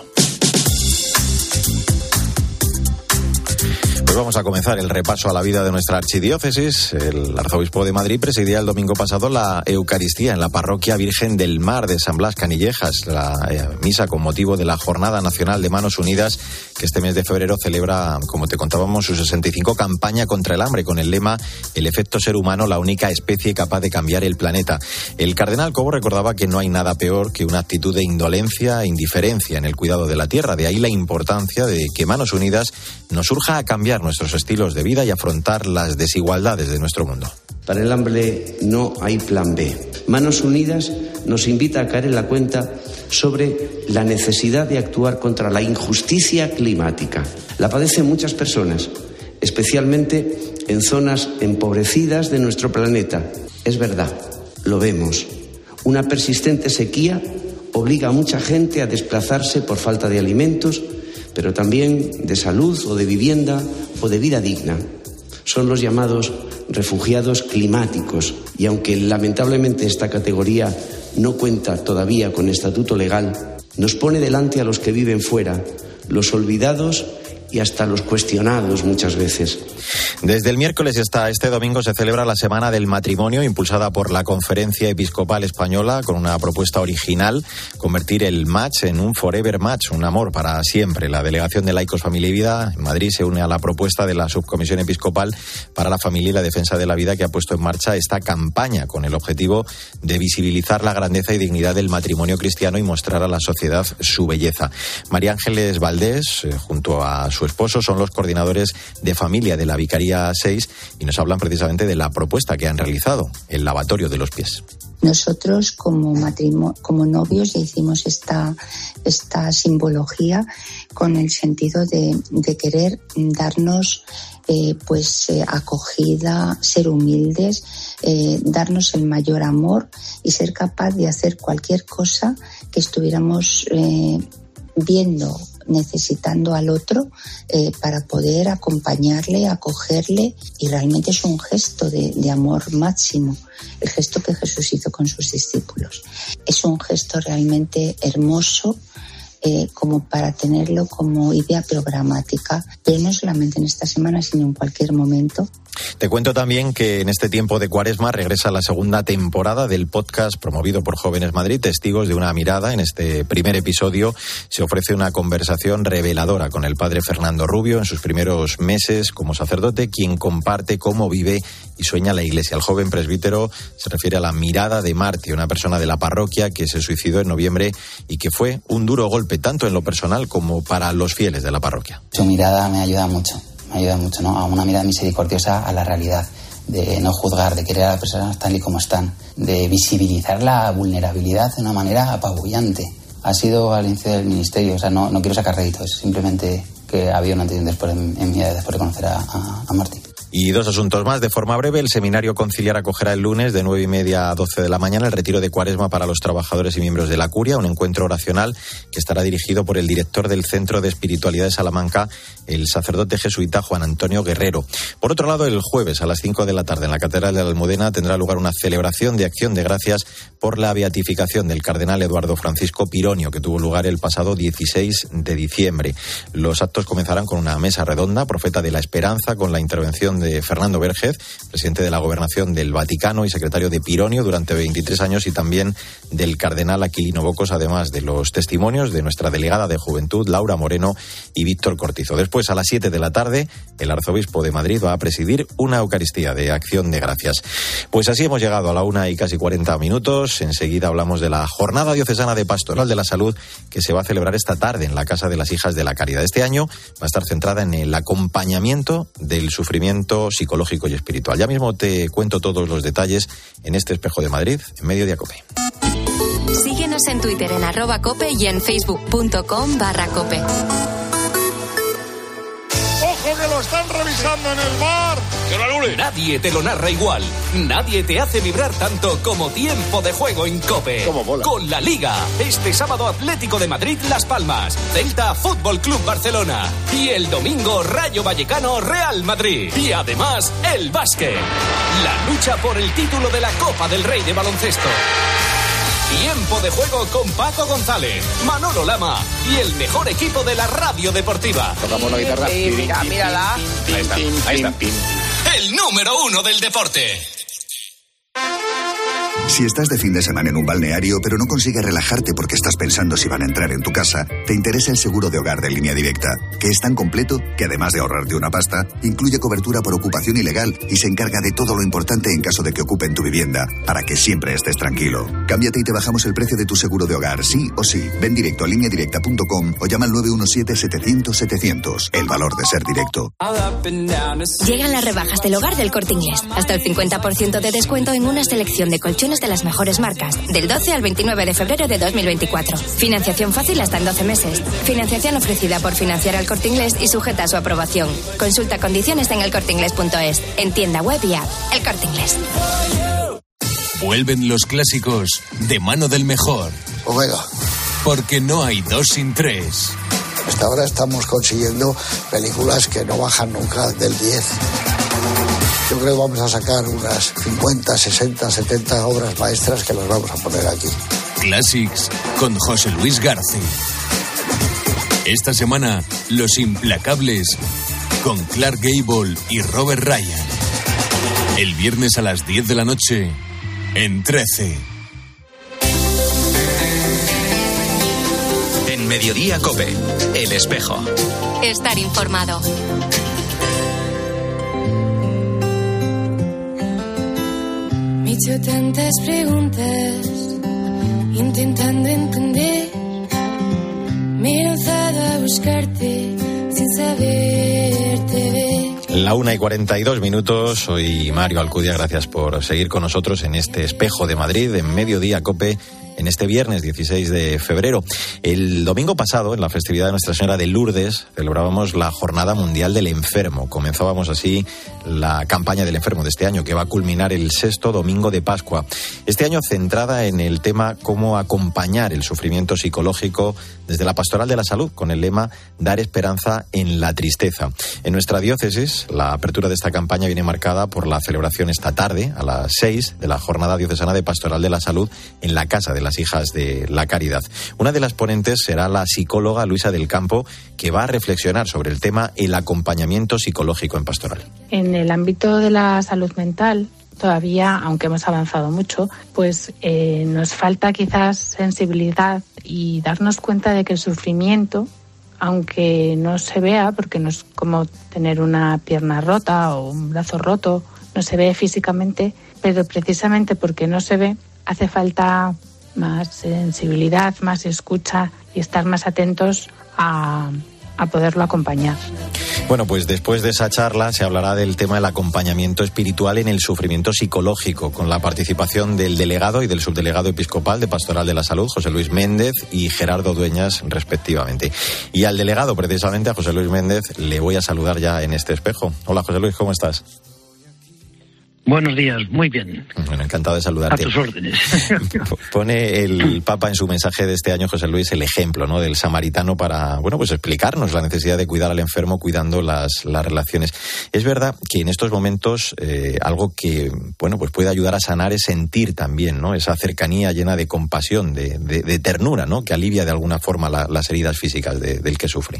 S9: Pues vamos a comenzar el repaso a la vida de nuestra archidiócesis. El arzobispo de Madrid presidía el domingo pasado la Eucaristía en la parroquia Virgen del Mar de San Blas Canillejas, la eh, misa con motivo de la Jornada Nacional de Manos Unidas, que este mes de febrero celebra, como te contábamos, su sesenta y cinco campaña contra el hambre, con el lema "El efecto ser humano, la única especie capaz de cambiar el planeta". El cardenal Cobo recordaba que no hay nada peor que una actitud de indolencia e indiferencia en el cuidado de la tierra. De ahí la importancia de que Manos Unidas nos urja a cambiar nuestros estilos de vida y afrontar las desigualdades de nuestro mundo.
S10: Para el hambre no hay plan B. Manos Unidas nos invita a caer en la cuenta sobre la necesidad de actuar contra la injusticia climática. La padecen muchas personas, especialmente en zonas empobrecidas de nuestro planeta. Es verdad, lo vemos. Una persistente sequía obliga a mucha gente a desplazarse por falta de alimentos, pero también de salud o de vivienda o de vida digna. Son los llamados refugiados climáticos, y aunque lamentablemente esta categoría no cuenta todavía con estatuto legal, nos pone delante a los que viven fuera, los olvidados y hasta los cuestionados muchas veces.
S9: Desde el miércoles hasta este domingo se celebra la Semana del Matrimonio, impulsada por la Conferencia Episcopal Española, con una propuesta original: convertir el match en un forever match, un amor para siempre. La Delegación de Laicos, Familia y Vida en Madrid se une a la propuesta de la Subcomisión Episcopal para la Familia y la Defensa de la Vida, que ha puesto en marcha esta campaña con el objetivo de visibilizar la grandeza y dignidad del matrimonio cristiano y mostrar a la sociedad su belleza. María Ángeles Valdés, eh, junto a su esposo, son los coordinadores de familia de la Vicaría seis y nos hablan precisamente de la propuesta que han realizado, el lavatorio de los pies.
S11: Nosotros como matrimonio, como novios, ya hicimos esta, esta simbología con el sentido de, de querer darnos eh, pues eh, acogida, ser humildes, eh, darnos el mayor amor y ser capaz de hacer cualquier cosa que estuviéramos eh, viendo, necesitando al otro eh, para poder acompañarle, acogerle, y realmente es un gesto de, de amor máximo, el gesto que Jesús hizo con sus discípulos. Es un gesto realmente hermoso, eh, como para tenerlo como idea programática, pero no solamente en esta semana, sino en cualquier momento.
S9: Te cuento también que en este tiempo de Cuaresma regresa la segunda temporada del podcast promovido por Jóvenes Madrid, Testigos de una Mirada. En este primer episodio se ofrece una conversación reveladora con el padre Fernando Rubio en sus primeros meses como sacerdote, quien comparte cómo vive y sueña la Iglesia. El joven presbítero se refiere a la mirada de Marti, una persona de la parroquia que se suicidó en noviembre y que fue un duro golpe tanto en lo personal como para los fieles de la parroquia.
S12: Su mirada me ayuda mucho. Me ayuda mucho, ¿no? A una mirada misericordiosa a la realidad, de no juzgar, de querer a las personas tal y como están, de visibilizar la vulnerabilidad de una manera apabullante. Ha sido al inicio del ministerio, o sea, no, no quiero sacar réditos, simplemente que había un antes y un después en, en mi vida después de conocer a, a, a Martín.
S9: Y dos asuntos más de forma breve. El seminario conciliar acogerá el lunes de nueve y media a doce de la mañana el retiro de Cuaresma para los trabajadores y miembros de la Curia, un encuentro oracional que estará dirigido por el director del Centro de Espiritualidad de Salamanca, el sacerdote jesuita Juan Antonio Guerrero. Por otro lado, el jueves a las cinco de la tarde en la Catedral de la Almudena tendrá lugar una celebración de acción de gracias por la beatificación del cardenal Eduardo Francisco Pironio, que tuvo lugar el pasado dieciséis de diciembre. Los actos comenzarán con una mesa redonda, Profeta de la Esperanza, con la intervención de Fernando Vergez, presidente de la Gobernación del Vaticano y secretario de Pironio durante veintitrés años, y también del cardenal Aquilino Bocos, además de los testimonios de nuestra delegada de Juventud, Laura Moreno, y Víctor Cortizo. Después, a las siete de la tarde, el arzobispo de Madrid va a presidir una Eucaristía de acción de gracias. Pues así hemos llegado a la una y casi cuarenta minutos. Enseguida hablamos de la Jornada Diocesana de Pastoral de la Salud que se va a celebrar esta tarde en la Casa de las Hijas de la Caridad. Este año va a estar centrada en el acompañamiento del sufrimiento psicológico y espiritual. Ya mismo te cuento todos los detalles en este Espejo de Madrid, en Mediodía COPE.
S7: Síguenos en Twitter en arroba cope y en facebook.com barra cope.
S13: ¡Ojo que lo están revisando en el bar! ¡Que lo anule! Nadie te lo narra igual. Nadie te hace vibrar tanto como Tiempo de Juego en COPE. ¡Cómo mola! Con la Liga. Este sábado Atlético de Madrid Las Palmas. Celta Fútbol Club Barcelona. Y el domingo Rayo Vallecano Real Madrid. Y además el básquet. La lucha por el título de la Copa del Rey de baloncesto. Tiempo de Juego con Paco González, Manolo Lama y el mejor equipo de la radio deportiva.
S14: Tocamos la guitarra.
S13: Sí, mira, mírala.
S14: Ahí está, ahí está.
S13: El número uno del deporte.
S15: Si estás de fin de semana en un balneario pero no consigues relajarte porque estás pensando si van a entrar en tu casa, te interesa el seguro de hogar de Línea Directa, que es tan completo que además de ahorrarte una pasta, incluye cobertura por ocupación ilegal y se encarga de todo lo importante en caso de que ocupen tu vivienda, para que siempre estés tranquilo. Cámbiate y te bajamos el precio de tu seguro de hogar, sí o sí. Ven directo a línea directa punto com o llama al nueve uno siete, setecientos, setecientos. El valor de ser directo.
S16: Llegan las rebajas del hogar del Corte Inglés. Hasta el cincuenta por ciento de descuento en una selección de colchones de las mejores marcas, del doce al veintinueve de febrero de dos mil veinticuatro. Financiación fácil hasta en doce meses. Financiación ofrecida por Financiar al Corte Inglés y sujeta a su aprobación. Consulta condiciones en el corte inglés punto es, en tienda web y app. El Corte Inglés.
S17: Vuelven los clásicos de mano del mejor.
S18: Omega.
S17: Porque no hay dos sin tres.
S18: Hasta ahora estamos consiguiendo películas que no bajan nunca del diez. Yo creo que vamos a sacar unas cincuenta, sesenta, setenta obras maestras que las vamos a poner aquí.
S17: Classics con José Luis García. Esta semana, Los Implacables con Clark Gable y Robert Ryan. El viernes a las diez de la noche en trece.
S2: En Mediodía COPE, El Espejo.
S7: Estar informado.
S19: Me he hecho tantas preguntas, intentando entender. Me he lanzado a buscarte sin saberte ver.
S9: La una y cuarenta y dos minutos. Soy Mario Alcudia. Gracias por seguir con nosotros en este Espejo de Madrid, en Mediodía COPE, en este viernes dieciséis de febrero. El domingo pasado, en la festividad de Nuestra Señora de Lourdes, celebrábamos la Jornada Mundial del Enfermo. Comenzábamos así la campaña del enfermo de este año, que va a culminar el sexto domingo de Pascua. Este año centrada en el tema cómo acompañar el sufrimiento psicológico desde la Pastoral de la Salud, con el lema Dar esperanza en la tristeza. En nuestra diócesis, la apertura de esta campaña viene marcada por la celebración esta tarde, a las seis, de la Jornada Diocesana de Pastoral de la Salud en la Casa de las Hijas de la Caridad. Una de las ponentes será la psicóloga Luisa del Campo, que va a reflexionar sobre el tema el acompañamiento psicológico en pastoral.
S20: En el ámbito de la salud mental, todavía, aunque hemos avanzado mucho, pues eh, nos falta quizás sensibilidad y darnos cuenta de que el sufrimiento, aunque no se vea, porque no es como tener una pierna rota o un brazo roto, no se ve físicamente, pero precisamente porque no se ve, hace falta más sensibilidad, más escucha y estar más atentos a, a poderlo acompañar.
S9: Bueno, pues después de esa charla se hablará del tema del acompañamiento espiritual en el sufrimiento psicológico, con la participación del delegado y del subdelegado episcopal de Pastoral de la Salud, José Luis Méndez y Gerardo Dueñas, respectivamente. Y al delegado, precisamente, a José Luis Méndez, le voy a saludar ya en este espejo. Hola, José Luis, ¿cómo estás?
S3: Buenos días, muy bien.
S9: Bueno, encantado de saludarte.
S3: A tus órdenes.
S9: Pone el Papa en su mensaje de este año, José Luis, el ejemplo, ¿no?, del samaritano para, bueno, pues explicarnos la necesidad de cuidar al enfermo cuidando las, las relaciones. Es verdad que en estos momentos eh, algo que, bueno, pues puede ayudar a sanar es sentir también, ¿no?, esa cercanía llena de compasión, de, de, de ternura, ¿no?, que alivia de alguna forma la, las heridas físicas de, del que sufre.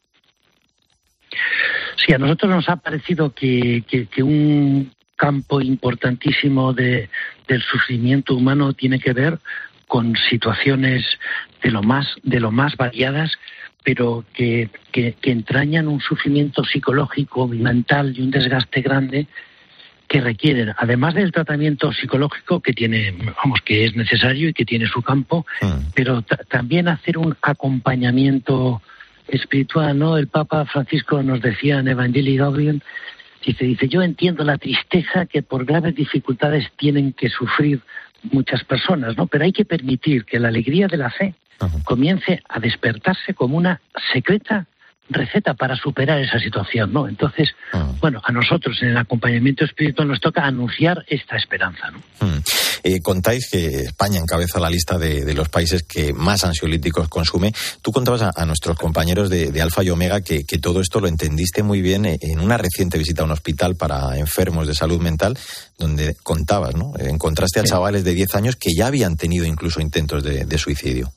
S3: Sí, a nosotros nos ha parecido que, que, que un campo importantísimo de, del sufrimiento humano tiene que ver con situaciones de lo más de lo más variadas, pero que, que, que entrañan un sufrimiento psicológico, mental y un desgaste grande que requieren, además del tratamiento psicológico que tiene, vamos, que es necesario y que tiene su campo, mm. pero t- también hacer un acompañamiento espiritual, ¿no? El Papa Francisco nos decía en Evangelii Gaudium, Dice, dice, yo entiendo la tristeza que por graves dificultades tienen que sufrir muchas personas, ¿no? Pero hay que permitir que la alegría de la fe uh-huh. comience a despertarse como una secreta receta para superar esa situación, ¿no? Entonces, uh-huh. bueno, a nosotros en el acompañamiento espiritual nos toca anunciar esta esperanza, ¿no?
S9: Uh-huh. Eh, contáis que España encabeza la lista de, de los países que más ansiolíticos consume. Tú contabas a, a nuestros compañeros de, de Alfa y Omega que, que todo esto lo entendiste muy bien en una reciente visita a un hospital para enfermos de salud mental, donde contabas, ¿no? Encontraste a sí. chavales de diez años que ya habían tenido incluso intentos de, de suicidio.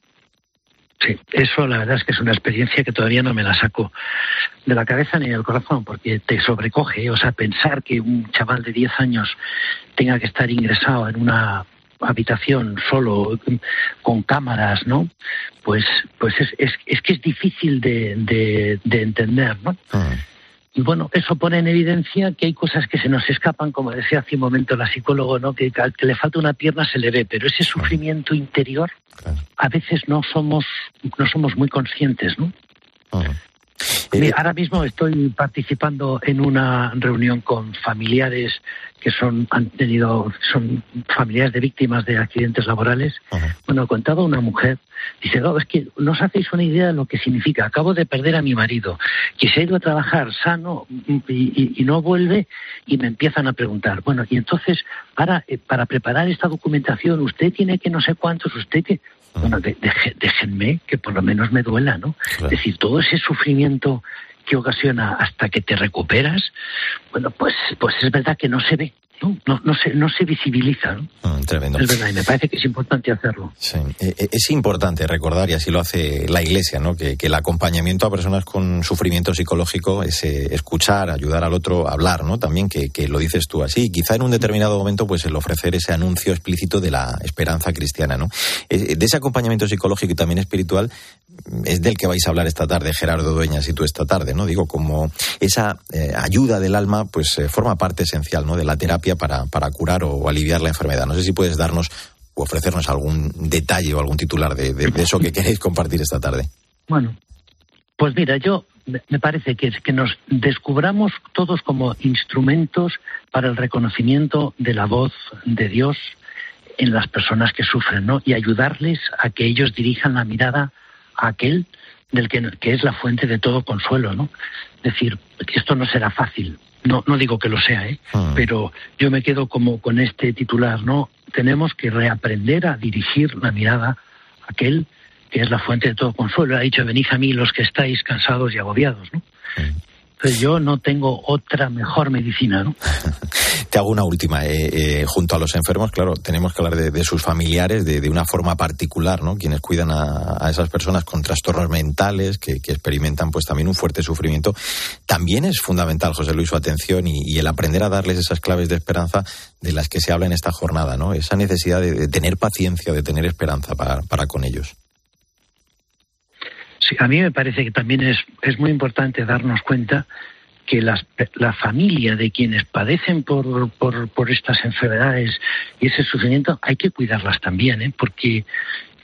S3: Sí, eso la verdad es que es una experiencia que todavía no me la saco de la cabeza ni del corazón, porque te sobrecoge, o sea, pensar que un chaval de diez años tenga que estar ingresado en una habitación solo, con cámaras, ¿no? Pues pues es, es, es que es difícil de, de, de entender, ¿no? Uh-huh. Y bueno, eso pone en evidencia que hay cosas que se nos escapan, como decía hace un momento la psicóloga, ¿no? Que al que le falta una pierna se le ve, pero ese sufrimiento interior a veces no somos no somos muy conscientes, ¿no? Uh-huh. Mira, ahora mismo estoy participando en una reunión con familiares que son han tenido son familiares de víctimas de accidentes laborales. Uh-huh. Bueno, ha contado una mujer, dice, no, es que no os hacéis una idea de lo que significa. Acabo de perder a mi marido, que se ha ido a trabajar sano y, y, y no vuelve, y me empiezan a preguntar, bueno, y entonces, ahora, eh, para preparar esta documentación, usted tiene que no sé cuántos, usted que... Bueno, de, de, déjenme que por lo menos me duela, ¿no? Claro. Es decir, todo ese sufrimiento que ocasiona hasta que te recuperas, bueno, pues pues es verdad que no se ve, ¿no? No, no, se, no se visibiliza, ¿no? Mm, tremendo. Es verdad, y me parece que es importante hacerlo.
S9: Sí, es importante recordar, y así lo hace la Iglesia, ¿no? Que, que el acompañamiento a personas con sufrimiento psicológico es eh, escuchar, ayudar al otro, hablar, ¿no? También que, que lo dices tú así. Quizá en un determinado momento, pues el ofrecer ese anuncio explícito de la esperanza cristiana, ¿no? De ese acompañamiento psicológico y también espiritual es del que vais a hablar esta tarde, Gerardo Dueñas y tú esta tarde, ¿no? Digo, como esa eh, ayuda del alma, pues eh, forma parte esencial, ¿no?, de la terapia para, para curar o aliviar la enfermedad. No sé si puedes darnos o ofrecernos algún detalle o algún titular de, de, de eso que queréis compartir esta tarde.
S3: Bueno, pues mira, yo me parece que, que nos descubramos todos como instrumentos para el reconocimiento de la voz de Dios en las personas que sufren, ¿no? Y ayudarles a que ellos dirijan la mirada a aquel del que, que es la fuente de todo consuelo, ¿no? Es decir, esto no será fácil, no no digo que lo sea, ¿eh? Mm. Pero yo me quedo como con este titular, ¿no? Tenemos que reaprender a dirigir la mirada a aquel que es la fuente de todo consuelo. Ha dicho, venid a mí los que estáis cansados y agobiados, ¿no? Mm. Entonces yo no tengo otra mejor medicina, ¿no?
S9: Te hago una última. Eh, eh, junto a los enfermos, claro, tenemos que hablar de, de sus familiares de, de una forma particular, ¿no? Quienes cuidan a, a esas personas con trastornos mentales que, que experimentan pues también un fuerte sufrimiento. También es fundamental, José Luis, su atención y, y el aprender a darles esas claves de esperanza de las que se habla en esta jornada, ¿no? Esa necesidad de, de tener paciencia, de tener esperanza para, para con ellos.
S3: Sí, a mí me parece que también es, es muy importante darnos cuenta que las, la familia de quienes padecen por, por, por estas enfermedades y ese sufrimiento hay que cuidarlas también, ¿eh? Porque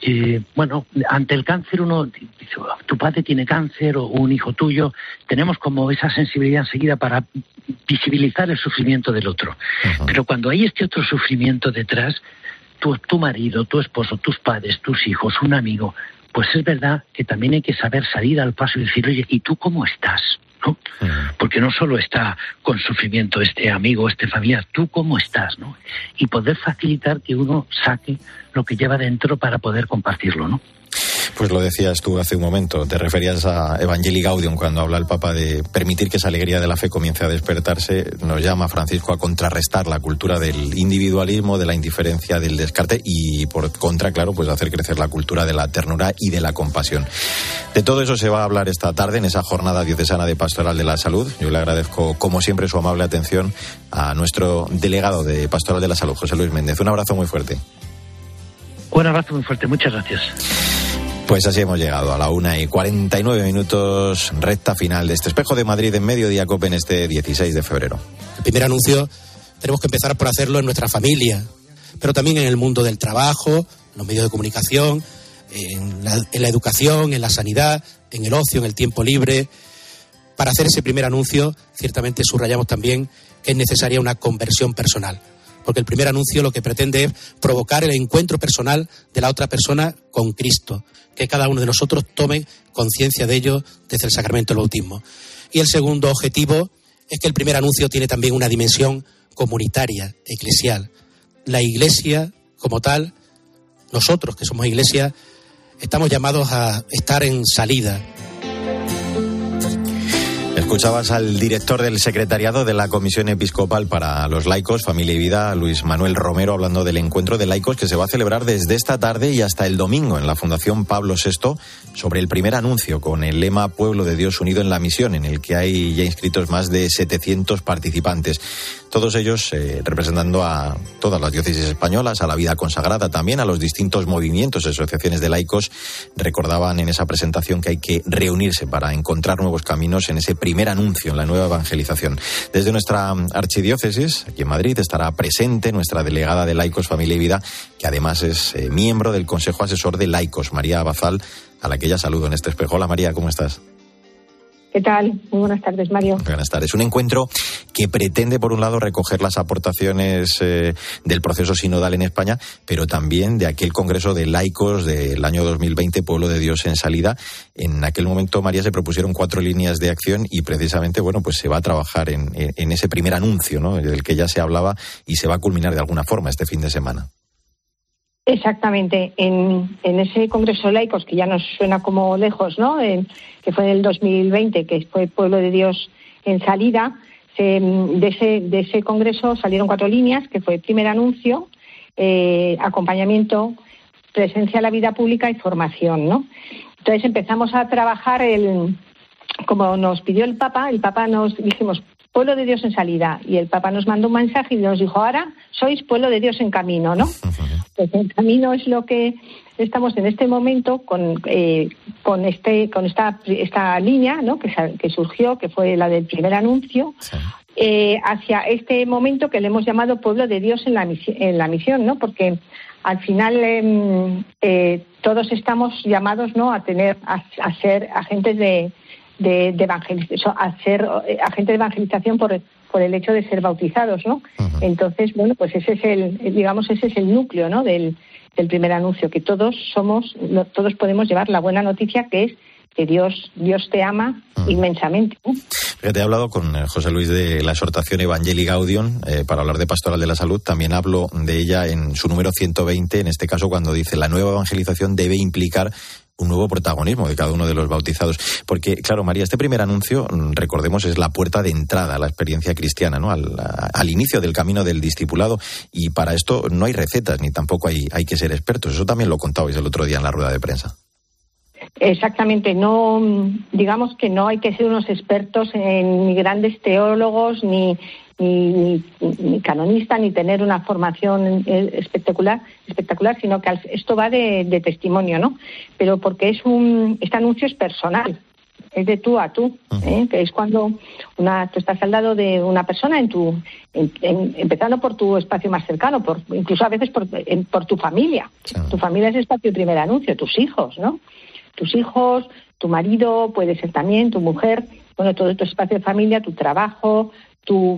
S3: eh, bueno, ante el cáncer uno dice, tu padre tiene cáncer o un hijo tuyo, tenemos como esa sensibilidad enseguida para visibilizar el sufrimiento del otro. Uh-huh. Pero cuando hay este otro sufrimiento detrás, tu, tu marido, tu esposo, tus padres, tus hijos, un amigo, pues es verdad que también hay que saber salir al paso y decir, oye, ¿y tú cómo estás? ¿No? Porque no solo está con sufrimiento este amigo, este familiar, tú cómo estás, ¿no? Y poder facilitar que uno saque lo que lleva dentro para poder compartirlo, ¿no?
S9: Pues lo decías tú hace un momento, te referías a Evangelii Gaudium cuando habla el Papa de permitir que esa alegría de la fe comience a despertarse. Nos llama Francisco a contrarrestar la cultura del individualismo, de la indiferencia, del descarte y por contra, claro, pues hacer crecer la cultura de la ternura y de la compasión. De todo eso se va a hablar esta tarde en esa jornada diocesana de Pastoral de la Salud. Yo le agradezco, como siempre, su amable atención a nuestro delegado de Pastoral de la Salud, José Luis Méndez. Un abrazo muy fuerte.
S3: Un abrazo muy fuerte, muchas gracias.
S9: Pues así hemos llegado a la una y cuarenta y nueve minutos, recta final de este Espejo de Madrid en Mediodía COPE en este dieciséis de febrero.
S4: El primer anuncio tenemos que empezar por hacerlo en nuestra familia, pero también en el mundo del trabajo, en los medios de comunicación, en la, en la educación, en la sanidad, en el ocio, en el tiempo libre. Para hacer ese primer anuncio, ciertamente subrayamos también que es necesaria una conversión personal. Porque el primer anuncio lo que pretende es provocar el encuentro personal de la otra persona con Cristo, que cada uno de nosotros tome conciencia de ello desde el sacramento del bautismo. Y el segundo objetivo es que el primer anuncio tiene también una dimensión comunitaria, eclesial. La Iglesia, como tal, nosotros que somos Iglesia, estamos llamados a estar en salida.
S9: Escuchabas al director del secretariado de la Comisión Episcopal para los Laicos, Familia y Vida, Luis Manuel Romero, hablando del encuentro de laicos que se va a celebrar desde esta tarde y hasta el domingo en la Fundación Pablo sexto sobre el primer anuncio con el lema Pueblo de Dios unido en la misión, en el que hay ya inscritos más de setecientos participantes. Todos ellos eh, representando a todas las diócesis españolas, a la vida consagrada también, a los distintos movimientos y asociaciones de laicos. Recordaban en esa presentación que hay que reunirse para encontrar nuevos caminos en ese primer anuncio, en la nueva evangelización. Desde nuestra archidiócesis, aquí en Madrid, estará presente nuestra delegada de Laicos, Familia y Vida, que además es eh, miembro del Consejo Asesor de Laicos, María Abazal, a la que ya saludo en este espejo. Hola María, ¿cómo estás?
S21: ¿Qué tal? Muy buenas tardes, Mario.
S9: Buenas tardes. Un encuentro que pretende, por un lado, recoger las aportaciones eh, del proceso sinodal en España, pero también de aquel Congreso de Laicos del año dos mil veinte, Pueblo de Dios en Salida. En aquel momento, María, se propusieron cuatro líneas de acción y precisamente, bueno, pues se va a trabajar en, en, en ese primer anuncio, ¿no?, del que ya se hablaba y se va a culminar de alguna forma este fin de semana.
S21: Exactamente, en, en ese Congreso de Laicos, que ya nos suena como lejos, ¿no?, en, que fue en el dos mil veinte, que fue Pueblo de Dios en Salida, se, de, ese, de ese Congreso salieron cuatro líneas, que fue primer anuncio, eh, acompañamiento, presencia en la vida pública y formación, ¿no? Entonces empezamos a trabajar, el como nos pidió el Papa, el Papa nos dijimos, Pueblo de Dios en Salida, y el Papa nos mandó un mensaje y nos dijo, ahora sois Pueblo de Dios en camino, ¿no? Pues en camino es lo que estamos en este momento con eh, con este con esta esta línea, ¿no?, que, que surgió, que fue la del primer anuncio, sí. eh, hacia este momento que le hemos llamado Pueblo de Dios en la misión, en la misión, ¿no? Porque al final eh, eh, todos estamos llamados, ¿no?, a tener a, a ser agentes de de, de evangelización, a ser agentes de evangelización por por el hecho de ser bautizados, ¿no? Uh-huh. Entonces, bueno, pues ese es el, digamos, ese es el núcleo, ¿no?, del, del primer anuncio, que todos somos, todos podemos llevar la buena noticia, que es que Dios Dios te ama uh-huh. inmensamente, ¿no?
S9: Te he hablado con José Luis de la exhortación Evangelii Gaudium eh, para hablar de Pastoral de la Salud. También hablo de ella en su número ciento veinte, en este caso cuando dice la nueva evangelización debe implicar un nuevo protagonismo de cada uno de los bautizados. Porque, claro, María, este primer anuncio, recordemos, es la puerta de entrada a la experiencia cristiana, ¿no?, al, al inicio del camino del discipulado, y para esto no hay recetas ni tampoco hay, hay que ser expertos. Eso también lo contabais el otro día en la rueda de prensa.
S21: Exactamente, no, digamos que no hay que ser unos expertos en, ni grandes teólogos, ni Ni, ni, ni canonista, ni tener una formación espectacular, espectacular, sino que esto va de, de testimonio, ¿no? Pero porque es un, este anuncio es personal, es de tú a tú, ¿eh? Que es cuando una, tú estás al lado de una persona en tu, en, en, empezando por tu espacio más cercano, por, incluso a veces por, en, por tu familia. Claro. Tu familia es el espacio de primer anuncio, tus hijos, ¿no? Tus hijos, tu marido, puede ser también tu mujer, bueno, todo tu espacio de familia, tu trabajo, tu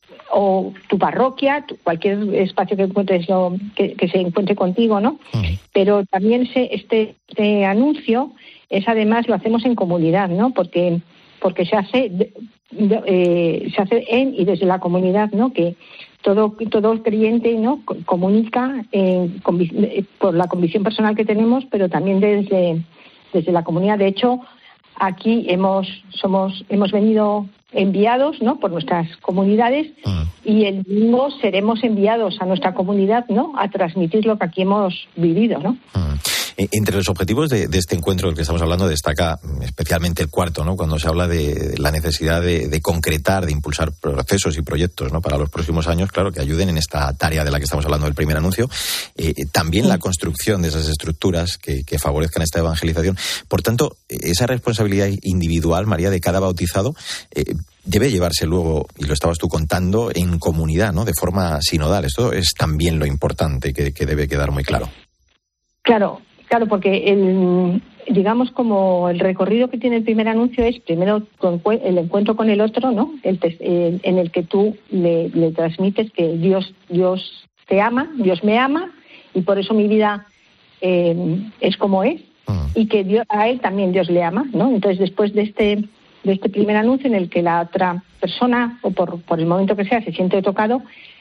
S21: o tu parroquia, tu, cualquier espacio que encuentres lo, que, que se encuentre contigo, ¿no? Uh-huh. Pero también se, este, este anuncio es además lo hacemos en comunidad, ¿no? Porque porque se hace de, de, eh, se hace en y desde la comunidad, ¿no? Que todo todo creyente, ¿no? Comunica eh, convic- por la convicción personal que tenemos, pero también desde desde la comunidad. De hecho, aquí hemos somos hemos venido enviados, ¿no? Por nuestras comunidades uh-huh. y el domingo seremos enviados a nuestra comunidad, ¿no? A transmitir lo que aquí hemos vivido, ¿no?
S9: Uh-huh. Entre los objetivos de, de este encuentro del que estamos hablando destaca especialmente el cuarto, ¿no? Cuando se habla de la necesidad de, de concretar, de impulsar procesos y proyectos, ¿no? Para los próximos años, claro, que ayuden en esta tarea de la que estamos hablando del primer anuncio. Eh, también sí. La construcción de esas estructuras que, que favorezcan esta evangelización. Por tanto, esa responsabilidad individual, María, de cada bautizado, eh, debe llevarse luego, y lo estabas tú contando, en comunidad, ¿no? De forma sinodal. Esto es también lo importante que, que debe quedar muy claro.
S21: Claro. Claro, porque el, digamos como el recorrido que tiene el primer anuncio es primero el encuentro con el otro, ¿no? El, el, en el que tú le, le transmites que Dios Dios te ama, Dios me ama y por eso mi vida eh, es como es uh-huh. y que Dios, a él también Dios le ama, ¿no? Entonces después de este de este primer anuncio en el que la otra persona o por por el momento que sea se siente tocado.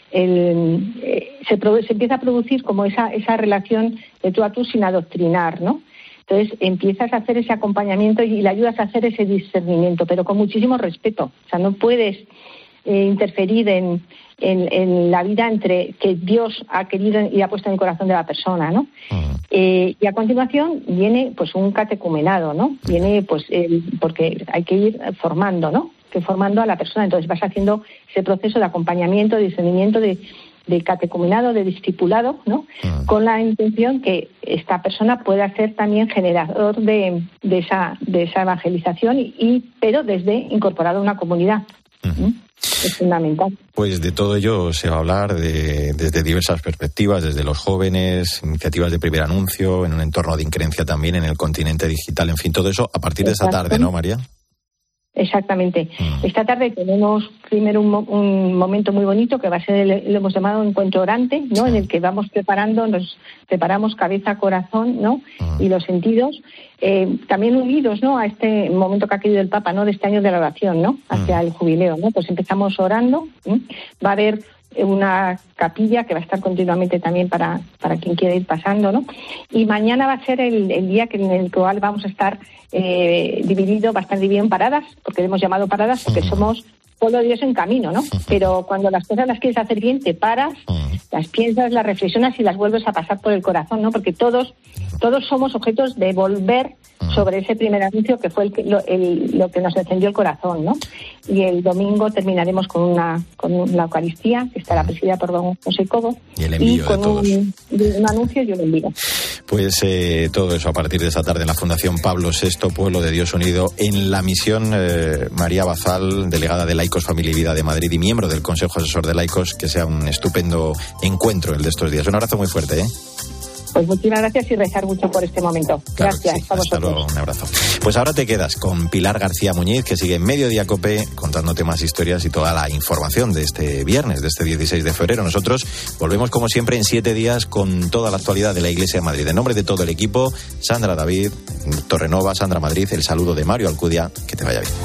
S21: El, eh, se, produce, se empieza a producir como esa esa relación de tú a tú sin adoctrinar, ¿no? Entonces empiezas a hacer ese acompañamiento y le ayudas a hacer ese discernimiento, pero con muchísimo respeto. O sea, no puedes eh, interferir en, en, en la vida entre que Dios ha querido y ha puesto en el corazón de la persona, ¿no? Uh-huh. Eh, y a continuación viene pues un catecumenado, ¿no? Viene pues el, porque hay que ir formando, ¿no? formando a la persona, entonces vas haciendo ese proceso de acompañamiento, de discernimiento, de, de catecumenado, de discipulado, ¿no? Uh-huh. Con la intención que esta persona pueda ser también generador de, de esa de esa evangelización y, y pero desde incorporado a una comunidad. Uh-huh. ¿Mm? Es fundamental.
S9: Pues de todo ello se va a hablar de, desde diversas perspectivas, desde los jóvenes, iniciativas de primer anuncio, en un entorno de increencia también, en el continente digital, en fin, todo eso a partir de esta tarde, ¿no, María?
S21: Exactamente. Esta tarde tenemos primero un, un momento muy bonito que va a ser, el, lo hemos llamado encuentro orante, ¿no? Sí. En el que vamos preparando, nos preparamos cabeza, corazón, ¿no? Uh-huh. Y los sentidos, eh, también unidos, ¿no? A este momento que ha querido el Papa, ¿no? De este año de la oración, ¿no? Hacia uh-huh. el jubileo, ¿no? Pues empezamos orando, ¿sí? Va a haber una capilla que va a estar continuamente también para, para quien quiera ir pasando, ¿no? Y mañana va a ser el, el día que en el cual vamos a estar eh, dividido, va a estar dividido en paradas, porque le hemos llamado paradas porque somos pueblo de Dios en camino, ¿no? Pero cuando las cosas las quieres hacer bien, te paras, las piensas, las reflexionas y las vuelves a pasar por el corazón, ¿no? Porque todos todos somos objetos de volver sobre ese primer anuncio que fue el que, lo, el, lo que nos encendió el corazón, ¿no? Y el domingo terminaremos con una con la Eucaristía, que estará presidida por don José Cobo,
S9: y, el envío
S21: y con
S9: de todos.
S21: Un, un anuncio y un envío.
S9: Pues eh, todo eso a partir de esta tarde en la Fundación Pablo sexto, Pueblo de Dios Unido, en la misión eh, María Bazal, delegada de Laicos, Familia y Vida de Madrid y miembro del Consejo Asesor de Laicos. Que sea un estupendo encuentro el de estos días. Un abrazo muy fuerte, ¿eh?
S21: Pues muchísimas gracias y rezar mucho por este momento.
S9: Claro,
S21: gracias.
S9: Sí. Hasta luego, un abrazo. Pues ahora te quedas con Pilar García Muñiz, que sigue en Mediodía COPE contándote más historias y toda la información de este viernes, de este dieciséis de febrero. Nosotros volvemos como siempre en siete días con toda la actualidad de la Iglesia de Madrid. En nombre de todo el equipo, Sandra David, Torrenova, Sandra Madrid, el saludo de Mario Alcudia. Que te vaya bien.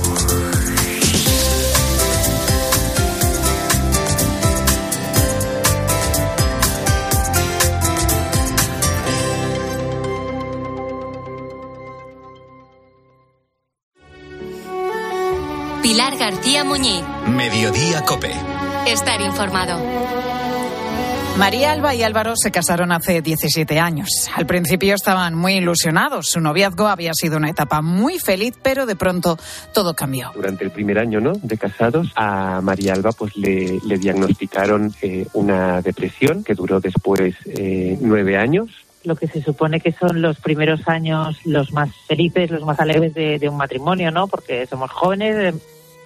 S7: Pilar García Muñiz.
S2: Mediodía COPE.
S7: Estar informado.
S1: María Alba y Álvaro se casaron hace diecisiete años. Al principio estaban muy ilusionados. Su noviazgo había sido una etapa muy feliz, pero de pronto todo cambió.
S5: Durante el primer año, ¿no?, de casados, a María Alba pues le, le diagnosticaron eh, una depresión que duró después eh, nueve años.
S22: Lo que se supone que son los primeros años los más felices, los más alegres de, de un matrimonio, ¿no? Porque somos jóvenes.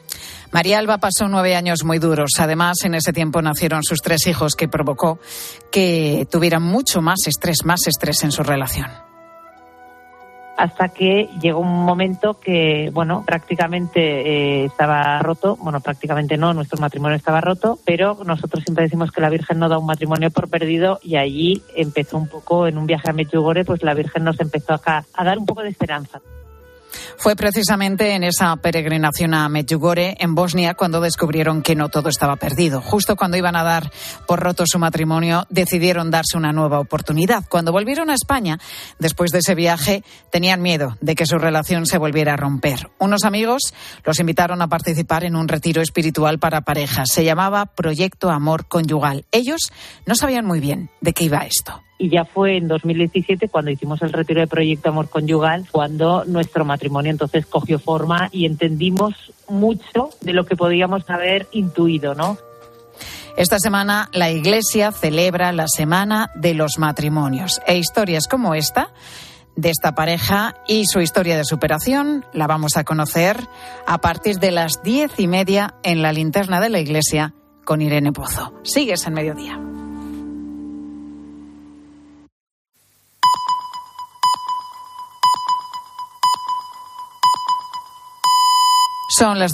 S1: María Alba pasó nueve años muy duros. Además, en ese tiempo nacieron sus tres hijos, que provocó que tuvieran mucho más estrés, más estrés en su relación.
S22: Hasta que llegó un momento que, bueno, prácticamente eh, estaba roto. Bueno, prácticamente no, nuestro matrimonio estaba roto, pero nosotros siempre decimos que la Virgen no da un matrimonio por perdido, y allí empezó un poco, en un viaje a Medjugorje, pues la Virgen nos empezó a, a dar un poco de esperanza.
S1: Fue precisamente en esa peregrinación a Medjugorje, en Bosnia, cuando descubrieron que no todo estaba perdido. Justo cuando iban a dar por roto su matrimonio, decidieron darse una nueva oportunidad. Cuando volvieron a España, después de ese viaje, tenían miedo de que su relación se volviera a romper. Unos amigos los invitaron a participar en un retiro espiritual para parejas. Se llamaba Proyecto Amor Conyugal. Ellos no sabían muy bien de qué iba esto.
S22: Y ya fue en dos mil diecisiete, cuando hicimos el retiro de Proyecto Amor Conyugal, cuando nuestro matrimonio entonces cogió forma y entendimos mucho de lo que podíamos haber intuido, ¿no?
S1: Esta semana la Iglesia celebra la Semana de los Matrimonios. E historias como esta, de esta pareja y su historia de superación, la vamos a conocer a partir de las diez y media en la linterna de la Iglesia con Irene Pozo. Sigues en Mediodía. Son las